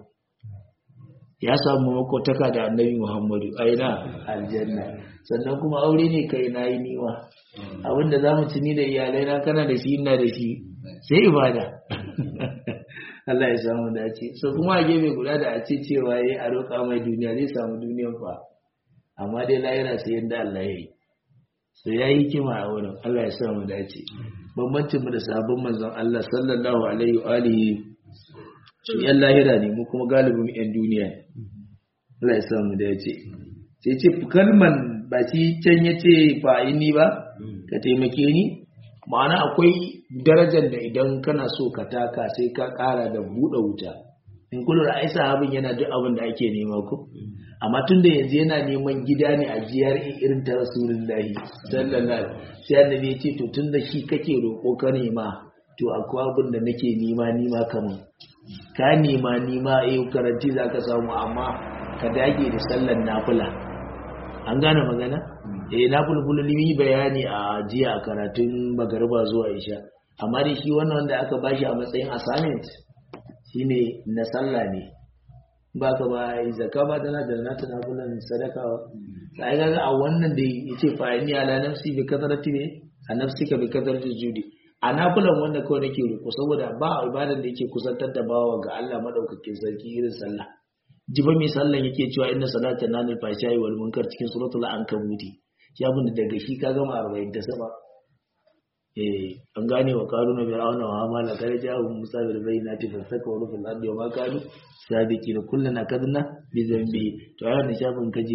ya samu makotaka da annabi Muhammadu aina aljanna sannan kuma aure ne kai nayi niwa abinda zamu ci ni da iyalai na kana da shi ina da shi sai ibada Allah ya samu dace so kuma a gefe guda da a ce cewa yayi a roƙa mai duniya zai samu duniyan fa amma dai lahira sai yanda Allah ya yi sai yayi kima a wurin Allah ya samu dace bambancin mu da sabon manzon Allah sallallahu alaihi wa alihi su yan lahira ne mu kuma galibin yan duniya ne Allah ya samu da ya ce sai ce kalman ba shi can ya ce fa'ini ba ka taimake ni ma'ana akwai darajar da idan kana so ka taka sai ka ƙara da buɗe wuta in kula da aisa abin yana duk abin da ake nema ku amma tun da yanzu yana neman gida ne a jiyar irin ta rasulullahi sallallahu sai annabi ya ce to tun da shi kake roƙo ka nema to akwai abin da nake nema kaman ka nema karanti za ka samu amma ka dage da sallar nafila an gane magana nafilfulu yi bayani a jiya a karatun magariba zuwa isha amma dai shi wannan wanda aka bashi a matsayin assignment shine na sallah ne ba ka ba zakka ba tana da nata nafilan sadaka sai ga a wannan da yace fa inni ala nafsi bi kadarati ne a nafsika bi kadarati judi a nafilan wanda kawai nake roƙo saboda ba ibadar da yake kusantar da bawa ga Allah madaukakin sarki irin sallah jiba mai sallan yake cewa inna salata nanil fashai wal munkar cikin suratul ankabuti shi abin da daga shi ka gama 40 da saba an gane wa karuna bi rauna wa amala kare jahu musa bil bayyinati fasaka wa fil ardi wa ma kanu sabiqin kullana kadna bi zambi to ayan da shafin kaje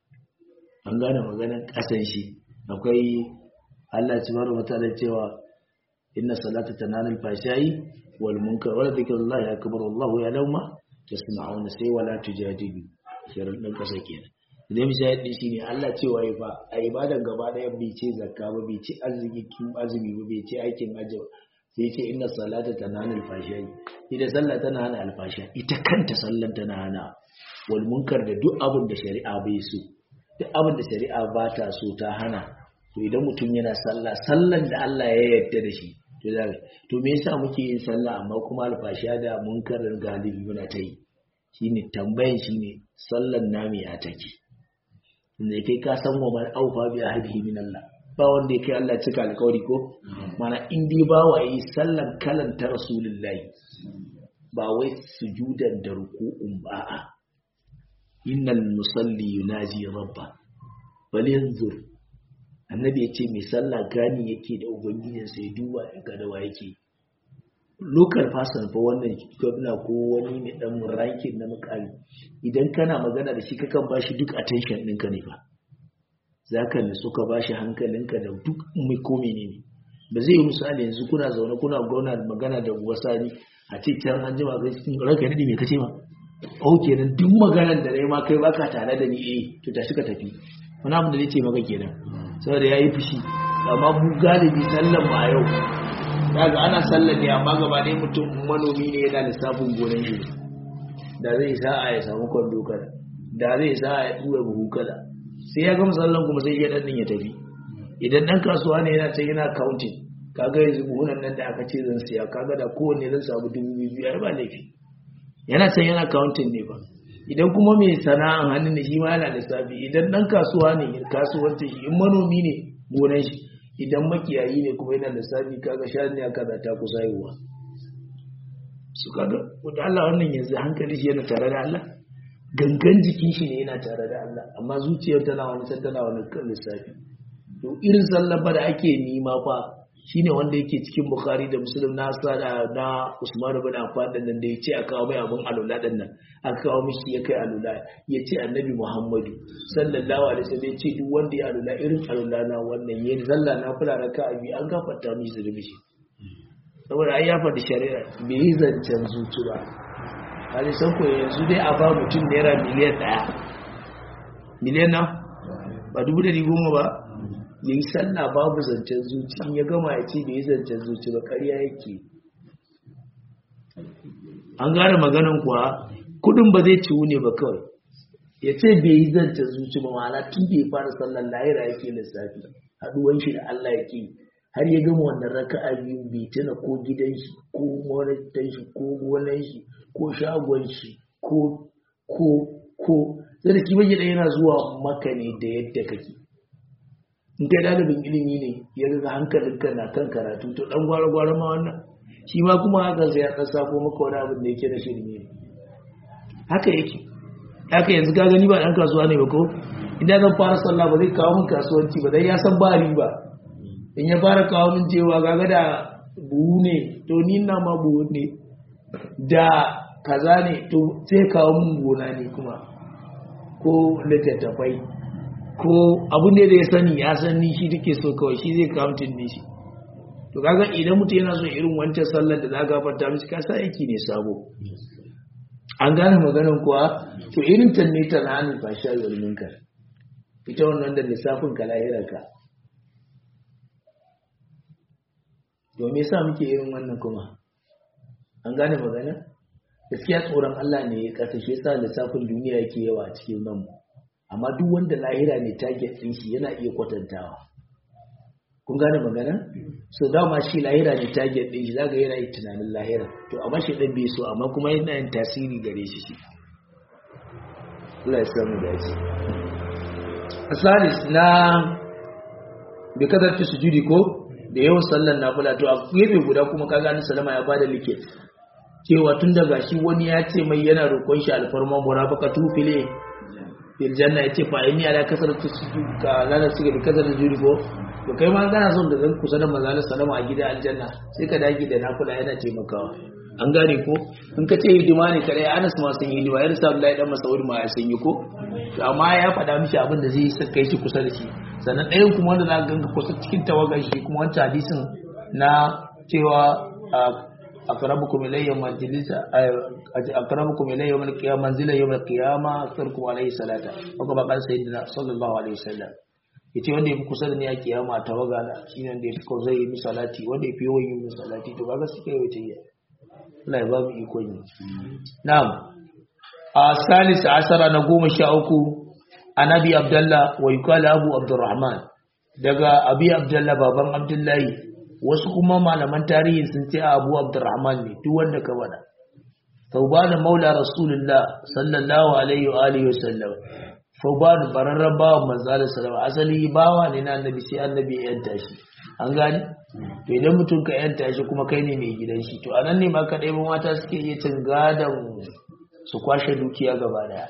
an gane maganar kasan shi akwai Allah subhanahu wa ta'ala cewa inna salata tananul fashai wal munkar wa dhikrullahi akbar wallahu ya'lamu tasma'una sai wala tujadilu shirin din kasa kenan idan misali shi ne Allah cewa ya fa a ibadan gaba daya bai ce zakka ba bai ce azumi ba bai ce aikin hajji ba sai ce inna salata tananul fashai ita sallah tana hana alfasha ita kanta sallan tana hana wal munkar da duk abin da shari'a bai so duk abin da shari'a ba ta so ta hana to idan mutum yana sallan da Allah ya yarda da shi to me yasa muke yin sallah amma kuma alfasha da munkarin galibi muna ta yi shine tambayan shine sallan nami ya take inda kai ka san wa man aufa bi ahdihi min Allah ba wanda yake Allah cika alƙawari ko mana in dai ba wa yi sallan kalan ta rasulullahi ba wai sujudan da ruku'un ba'a innal musalli yunaji rabba bal yanzur annabi ya ce mai sallah gani yake da ubangijinsa ya duba ya ga dawa yake local person fa wannan gwamna ko wani mai dan rankin na mukami idan kana magana da shi kakan bashi duk attention ɗinka ne fa zaka nutsu ka bashi hankalinka da duk mai ko menene ba zai yi misali yanzu kuna zaune kuna gona da magana da wasani a ce can an jima kai ranka ne me kace ma kenan duk maganar da nayi ma kai baka tare da ni to tashi ka tafi wani abu da zai ce maka kenan saboda ya yi fushi amma mu galibi sallan ma yau daga ana sallan ne amma gaba ɗaya mutum manomi ne yana lissafin gonan shi da zai sa'a ya samu kwando kada da zai sa'a ya tura buhu kada sai ya gama sallan kuma sai ya ɗan ya tafi idan ɗan kasuwa ne yana can yana counting kaga yanzu buhunan nan da aka ce zan siya kaga da kowanne zan samu 2,000 ba laifi yana can yana counting ne ba idan kuma mai sana'an hannu ne shi ma yana lissafi idan dan kasuwa ne kasuwancin shi in manomi ne gonan shi idan makiyayi ne kuma yana lissafi kaga shani ya kaza ta kusa yiwa su kaga wanda Allah wannan yanzu hankali shi yana tare da Allah gangan jikin shi ne yana tare da Allah amma zuciyar tana wani can tana wani kan lissafi to irin sallar ba da ake nima fa shine wanda yake cikin Bukhari da Muslim na Usman ibn Affan din nan da yace aka kawo mai abun alula din nan aka kawo mishi ya kai alula yace Annabi Muhammadu sallallahu alaihi wasallam yace duk wanda ya alula irin alula na wannan yayin sallah na fara raka'a bi an gafarta mishi zulubi shi saboda ai ya faɗi shari'a bai yi zancen zuci ba hali san ko yanzu dai a ba mutum naira miliyan 1 miliyan na ba 10,000 ba ya yi sallah babu zancen zuci in ya gama ya ce bai yi zancen zuci ba ƙarya yake an gane maganin kuwa kudin ba zai ciwu ne ba kawai ya ce bai yi zancen zuci ba ma'ana tun bai fara sallan lahira yake lissafi haduwan shi da Allah yake har ya gama wannan raka'a biyu bai tuna ko gidan shi ko moran shi ko gonan shi ko shagon shi ko sarki bai da yana zuwa maka ne da yadda kake in kai dalibin ilimi ne ya ga hankalinka na kan karatu to dan gwara ma wannan shi ma kuma haka sai ya dan sako maka wani abin da yake da shirme ne haka yake haka yanzu ka gani ba dan kasuwa ne ba ko idan zan fara sallah ba zai kawo min kasuwanci ba dan ya san ba riba in ya fara kawo min cewa kaga da buhu ne to ni na ma buhu ne da kaza ne to sai kawo min gona ne kuma ko littattafai ko abin da ya sani ya san ni shi take so kawai shi zai kawo mutum ne shi to kaga idan mutum yana so irin wancan sallar da za ka fata mishi ka sa aiki ne sabo an gane maganar kuwa to irin ta ne ta hannun fashi a munkar ita wannan da lissafin ka lahirarka domin sa muke irin wannan kuma an gane magana gaskiya tsoron Allah ne ya kasa shi yasa lissafin duniya yake yawa a cikin nan amma duk wanda lahira ne target din shi yana iya kwatantawa kun gane magana so dama shi lahira ne target din shi zaka yana yi tunanin lahira to amma shi dan bai so amma kuma yana yin tasiri gare shi Allah ya samu da shi asalis na bi kadar ta sujudi ko da yawan sallar nafila to a gefe guda kuma kaga Annabi sallama ya bada like cewa tun daga shi wani ya ce mai yana roƙon shi alfarma murafaqatu fil janna yace fa inni ala kasratu sujud ka lana siga bi kasratu sujudi ko to kai ma kana son da zan kusa da manzo sallama a gida aljanna sai ka dage da nafila yana taimakawa an gane ko in ka ce hidima ne kare Anas ma sun yi hidima irin sa Abdullahi dan Mas'ud ma ya sun yi ko amma ya faɗa mishi abin da zai saka shi kusa da shi sannan ɗayan kuma wanda za ka ganka kusa cikin tawagar shi kuma wancan hadisin na cewa aqrabukum ilayya majlisa aqrabukum ilayya yawm al-qiyamah manzila yawm al-qiyamah aktharukum alayhi salata haka ba kan sayyidina sallallahu alaihi wasallam yace wanda yafi kusa da ni a kiyama tawaga da shine wanda yafi ko zai yi salati wanda yafi yawan yin salati to kaga suke yace ya Allah ya ba mu iko yi na'am الثالث عشر نقوم شاوكو عن أبي عبد الله ويقال أبو عبد الرحمن دقا أبي عبد الله بابا عبد الله وسكما معلمان تاريخ سنتي أبو عبد الرحمن دوان دكوانا ثوبان مولى رسول الله صلى الله عليه وآله وسلم ثوبان برربا ومزال السلام أصلي باوا لنا النبي سي النبي ينتاشي an gani to idan mutum ka yanta shi kuma kai ne mai gidan shi to anan ne ma ka ɗaya mata suke iya cin gadon su kwashe dukiya gaba daya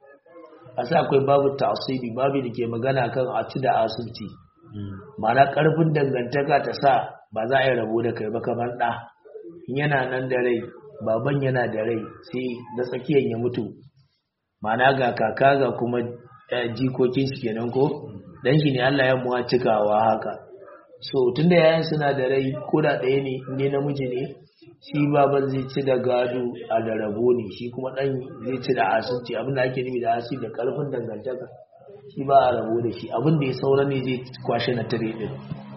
a sa akwai babu ta'asibi babu da ke magana kan atu da asubci mana karfin dangantaka ta sa ba za a yi rabo da kai ba kamar ɗa in yana nan da rai baban yana da rai sai da tsakiyar ya mutu mana ga kaka ga kuma jikokin shi kenan ko dan shi ne Allah ya muwa cikawa haka so tunda yayan suna da rai ko da ɗaya ne namiji ne shi baban zai ci da gado a da rabo ne shi kuma dan zai ci da asibiti abinda ake nufi da asibiti da karfin dangantaka shi ba a rabo da shi abinda ya saura ne zai kwashe na tare din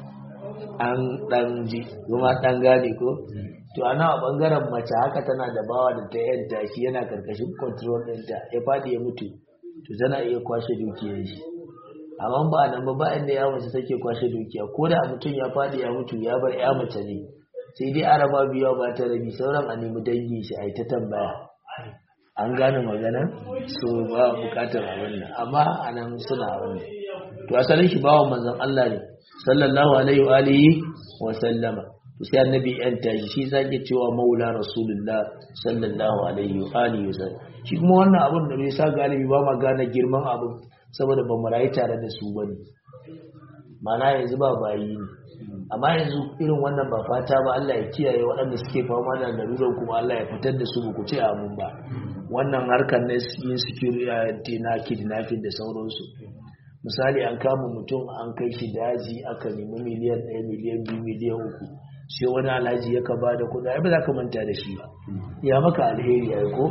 an dan ji kuma dan gane ko to ana a bangaren mace haka tana da bawa da ta yanta shi yana karkashin control ɗinta ya fadi ya mutu to tana iya kwashe dukiyar shi amma ba nan ba inda ya mace take kwashe dukiya ko da mutum ya fadi ya mutu ya bar ya mace ne sai dai araba biya ba ta rabi sauran a nemi dangi shi a yi ta tambaya an gane magana so ba bukatar abin nan amma a nan suna abin to asalin shi bawa manzon Allah ne sallallahu alaihi wa alihi wa sallama to sai annabi yan tashi shi zake cewa maula rasulullah sallallahu alaihi wa alihi wa sallam shi kuma wannan abin da bai sa galibi ba ma gane girman abin saboda ba mu rayu tare da su bane mana yanzu ba bayi ne amma yanzu irin wannan ba fata ba Allah ya kiyaye waɗanda suke fama da larurar kuma Allah ya fitar da su ku ce amin ba wannan harkar na yin security na kidnapping da sauransu misali an kama mutum an kai shi daji aka nemi miliyan 1 miliyan 2 miliyan 3 sai wani alhaji ya ka ba da kuɗi ai ba za ka manta da shi ba ya maka alheri ai ko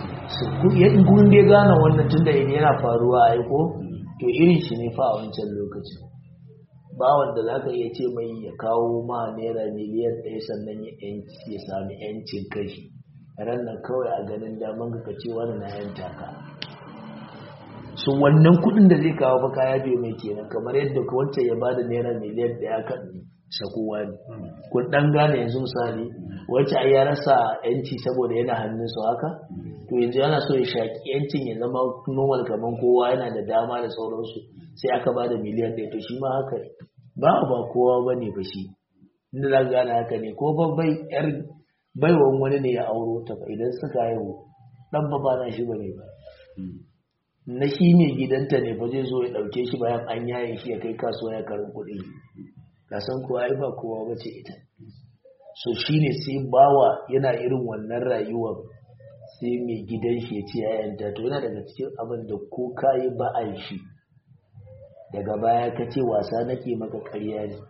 in kun dai gane wannan tunda yana faruwa ai ko to irin shi ne fa a wancan lokacin bawan da za ka iya ce mai ya kawo ma naira miliyan 1 sannan ya sami yancin kashi ran nan kawai a ganin daman ka ce wani na yanta ka su wannan kudin da zai kawo fa kaya biyu mai kenan kamar yadda ka wancan ya bada naira miliyan 1 kan sakowa ne kun dan gane yanzu misali wacce ai ya rasa yanci saboda yana hannun su haka to yanzu yana so ya shaki yancin ya zama normal kaman kowa yana da dama da sauransu sai aka bada miliyan 1 to shi ma haka ba kowa bane ba shi inda za gane haka ne ko babbai yar baiwan wani ne ya auro ta fa idan suka haihu dan ba na shi bane ba na shi ne gidanta ne ba zai zo ya dauke shi bayan an yaye shi ya kai kasuwa ya karin kuɗi ka san ko ai ba kowa bace ita so shine sai bawa yana irin wannan rayuwar sai mai gidan shi ya ce ya yanta to yana daga cikin abin da ko kayi ba a shi daga baya ka ce wasa nake maka ƙarya ne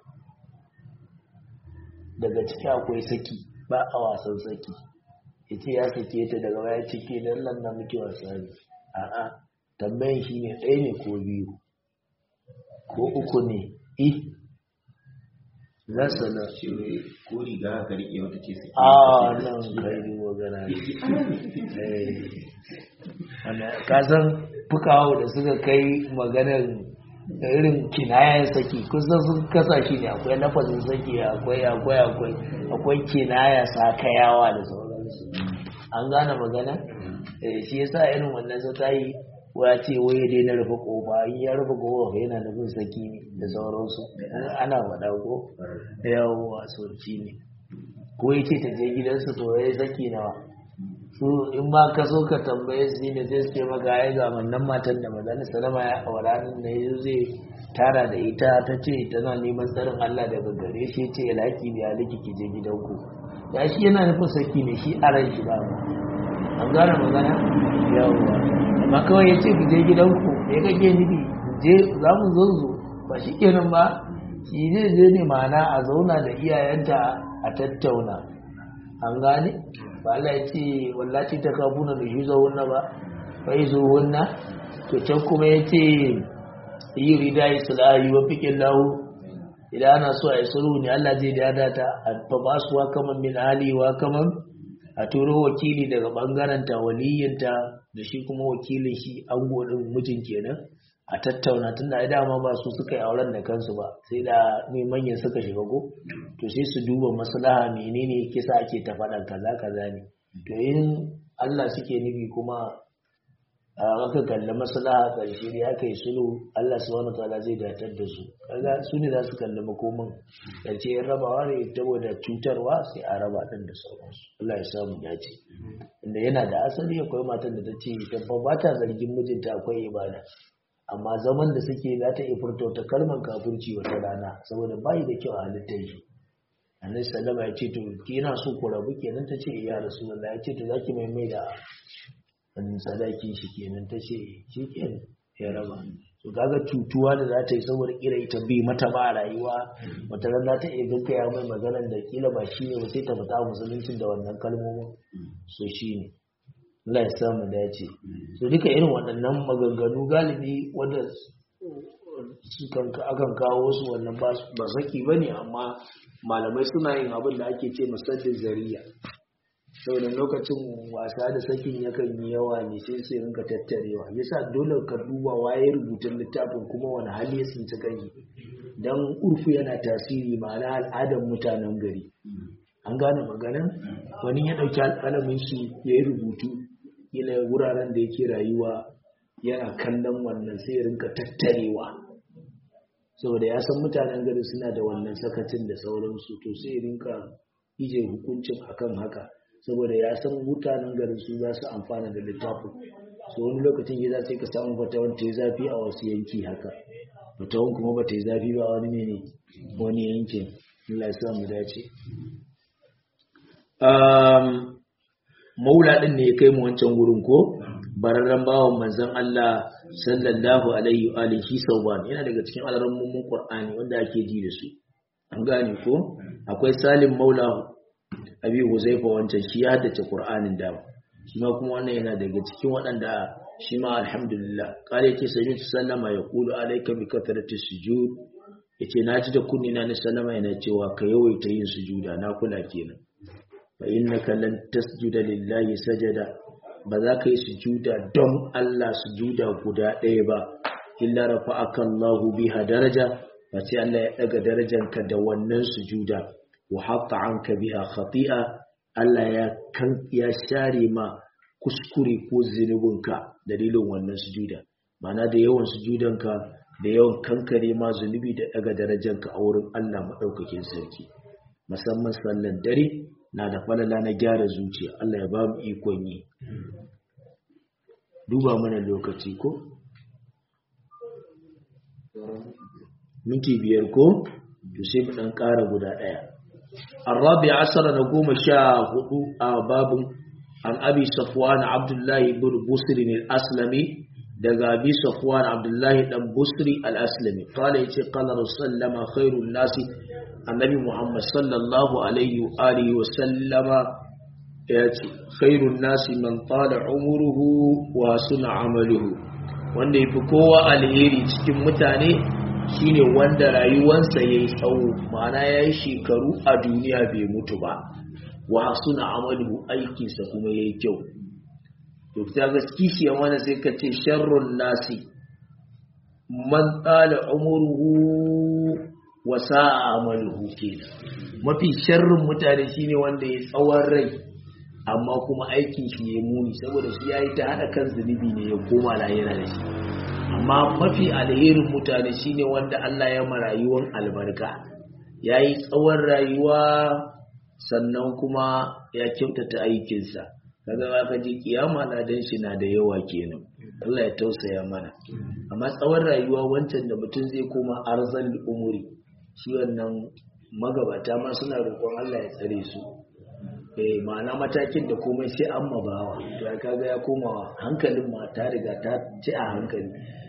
daga ciki akwai saki ba a wasan saki ya ce ya sake ta daga baya cike don nan na muke wasa ne a'a tambayin shi ne ɗaya ne ko biyu ko uku ne za su na ko riga ka riƙe wata ce sai nan kai ne magana ne kasan fukawa da suka kai maganar irin kinayar saki kusan sun kasa shi ne akwai lafazin saki akwai kinaya sakayawa da sauransu an gane magana shi yasa irin wannan sa ta yi waya ce wai ya daina rufe kofa in ya rufe kofa yana nufin saki ne da sauransu ana faɗa ko yawa sorci ne ko ya ce ta je gidansu to ya saki nawa su in ma ka so ka tambaye su ne sai su ce maka ya ga wannan matan da manzon salama ya aura nan ne zai tara da ita ta ce tana neman tsarin Allah daga gare shi ce laki biya liki ki je gidanku ya shi yana nufin saki ne shi a ran shi ba an gane magana yawa amma kawai ya ce ku je gidanku me kake nufi je za mu zo ba shi kenan ba shi zai je ne ma'ana a zauna da iyayenta a tattauna an gane ba Allah ya ce wallahi ta kabuna da yuzo wannan ba bai zo wannan to can kuma ya ce yi rida islahi wa fikin lahu idan ana so a yi sulhu ne Allah zai dada ta fa ba su wa kaman min ali wa kaman a turo wakili daga bangaren ta waliyinta da shi kuma wakilin shi an godin mijin kenan a tattauna tunda ai dama ba su suka yi auren da kansu ba sai da ne manyan suka shiga ko to sai su duba maslaha menene yake sa ake ta faɗan kaza ne to in Allah suke nufi kuma aka kalli maslaha ƙarshe ne aka yi sulhu Allah subhanahu wataala zai datar da su kaga su ne za su kalli makoman ƙarshe in rabawa ne saboda cutarwa sai a raba ɗin da sauransu Allah ya samu dace inda yana da asali akwai matan da ta ce tabba ba ta zargin mijinta akwai ibada amma zaman da suke za ta iya furta wata kalmar kafirci wata rana saboda bayi da kyau a halittar shi annabi sallama ya ce to kina so ku rabu kenan ta ce ya rasulullah ya ce to zaki mai da sadaki shi kenan ta ce shi kenan ya raba to kaga cutuwa da za ta yi saboda kila ita bi mata ba rayuwa wata ran za ta iya gaggaya mai maganar da kila ba shi ne ba sai ta fita musuluncin da wannan kalmomin so shi ne Allah ya samu dace so duka irin waɗannan maganganu galibi wanda akan kawo wasu wannan ba saki bane amma malamai suna yin abin da ake ce musaddin zariya saboda lokacin wasa da sakin yakan yi yawa ne sai rinka tattarewa yasa dole ka duba waye rubutun littafin kuma wani hali ya tsinci kai dan urfu yana tasiri ma'ana al'adar mutanen gari an gane maganan wani ya dauki alƙalamin shi ya yi rubutu ila wuraren da yake rayuwa yana kallon wannan sai rinka tattarewa saboda ya san mutanen gari suna da wannan sakacin da sauransu to sai rinka ije hukuncin akan haka saboda ya san mutanen garin su za su amfana da littafin so wani lokacin ya sai ka samu fatawan ta yi zafi a wasu yanki haka fatawan kuma ba ta yi zafi ba wani ne wani yankin Allah ya samu dace maula din ne ya kai mu wancan gurin ko bararren bawan manzon Allah sallallahu alaihi wa alihi sauban yana daga cikin alarammun Qur'ani wanda ake ji da su an gane ko akwai Salim maula Abi Huzaifa wancan shi ya haddace Qur'anin da shi ma kuma wannan yana daga cikin waɗanda shi ma alhamdulillah kare yake sai sallama ya kulu alayka bi kathrati sujud yace naji da kunni na sallama yana cewa ka yawaita yin sujuda na kula kenan fa innaka lan tasjuda lillahi sajada ba za ka yi sujuda don Allah sujuda guda ɗaya ba illa rafa'aka Allahu biha daraja ba sai Allah ya daga darajanka da wannan sujuda wa hatta anka biha khati'a Allah ya share ma kuskure ko zunubinka dalilin wannan sujuda ma'ana da yawan sujudanka da yawan kankare ma zunubi da daga darajanka a wurin Allah madaukakin sarki musamman sallan dare na da falala na gyara zuciya Allah ya ba mu ikon yi duba mana lokaci ko minti 5 ko to sai mu dan ƙara guda ɗaya arabi asara na 14 a babun an abi safwan abdullahi ibn busri al-aslami daga abi safwan abdullahi dan busri al-aslami qala yace qala rasulullahi khairun nasi annabi muhammad sallallahu alaihi wa alihi wa sallama yace khairun nasi man tala umruhu wa suna amaluhu wanda yafi kowa alheri cikin mutane shine wanda rayuwarsa yayi tsawo ma'ana yayi shekaru a duniya bai mutu ba wa suna amaluhu aikinsa kuma yayi kyau to ta gaskiya wannan sai ka ce sharrun nasi man tala umruhu wa sa'a amaluhu kenan mafi sharrin mutane shine wanda ya tsawon rai amma kuma aikin shi ya muni saboda shi yayi ta hada kan zunubi ne ya koma lahira da shi amma mafi alherin mutane shine wanda Allah ya ma rayuwar albarka yayi tsawon rayuwa sannan kuma ya kyautata aikinsa kaga aka ji kiyama na dan shi na da yawa kenan Allah ya tausaya mana amma tsawon rayuwa wancan da mutum zai koma arzal umuri shi wannan magabata ma suna roƙon Allah ya tsare su ma'ana matakin da komai sai an mabawa to kaga ya koma hankalin ma ta riga ta ci a hankali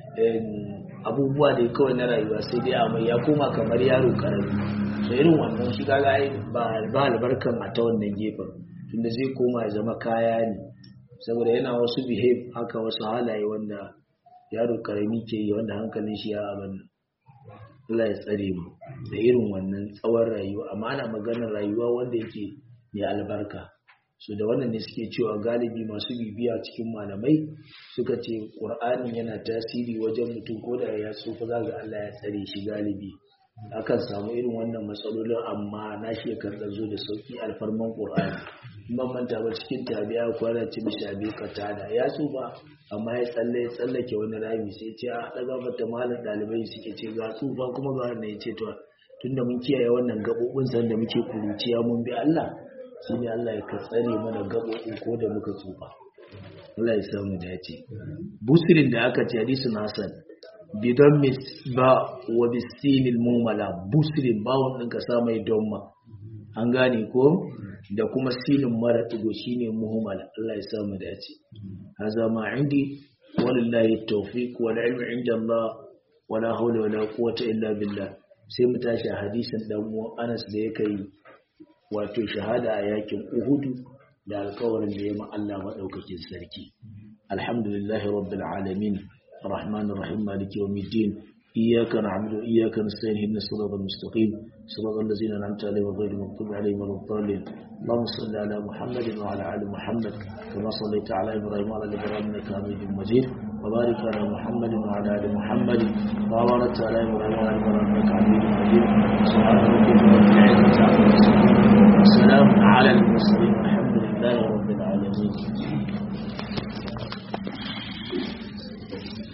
abubuwa da kawai na rayuwa sai dai amma ya koma kamar yaro karami sai irin wannan shi kaga ai ba albarkan a ta wannan gefen tunda zai koma ya zama kaya ne saboda yana wasu behave haka wasu halaye wanda yaro karami ke yi wanda hankalin shi ya abin Allah ya tsare mu da irin wannan tsawon rayuwa amma ana maganar rayuwa wanda yake mai albarka so da wannan ne suke cewa galibi masu bibiya cikin malamai suka ce Qur'ani yana tasiri wajen mutum ko da ya tsufa zaga Allah ya tsare shi galibi akan samu irin wannan matsalolin amma na shi karɗar zo da sauki alfarman Qur'ani man manta ba cikin tabi'a kwana ci mishabi katada ya tsufa amma ya tsallake wani rami sai ce a daga mata malam dalibai suke ce ga tsufa kuma ga wannan ya ce to tunda mun kiyaye wannan gabobin san da muke kuruciya mun bi Allah shine Allah ya katsare mana gabobin ko da muka tsufa Allah ya samu dace busirin da aka ce hadisin Hasan bidan misba wa bisinil mumala busirin bawon din ka sa mai domma an gane ko da kuma sinin mara digo shine muhimmal Allah ya samu dace haza ma indi wallahi tawfiq wal ilmu inda Allah wala hawla wala quwwata illa billah sai mu tashi a hadisin dan uwan Anas da yake yi wato shahada a yakin Uhud da alƙawarin da ya ma Allah madaukakin sarki alhamdulillahi rabbil alamin الرحمن الرحيم مالك يوم الدين إياك نعبد وإياك نستعين اهدنا الصراط المستقيم صراط الذين أنعمت عليهم غير المغضوب عليهم ولا الضالين اللهم صل على محمد وعلى آل محمد كما صليت على إبراهيم وعلى آل إبراهيم إنك حميد مجيد وبارك على محمد وعلى آل محمد وبارك على إبراهيم وعلى آل إبراهيم إنك حميد مجيد سبحان ربك رب العزة عما يصفون وسلام على المرسلين والحمد لله رب العالمين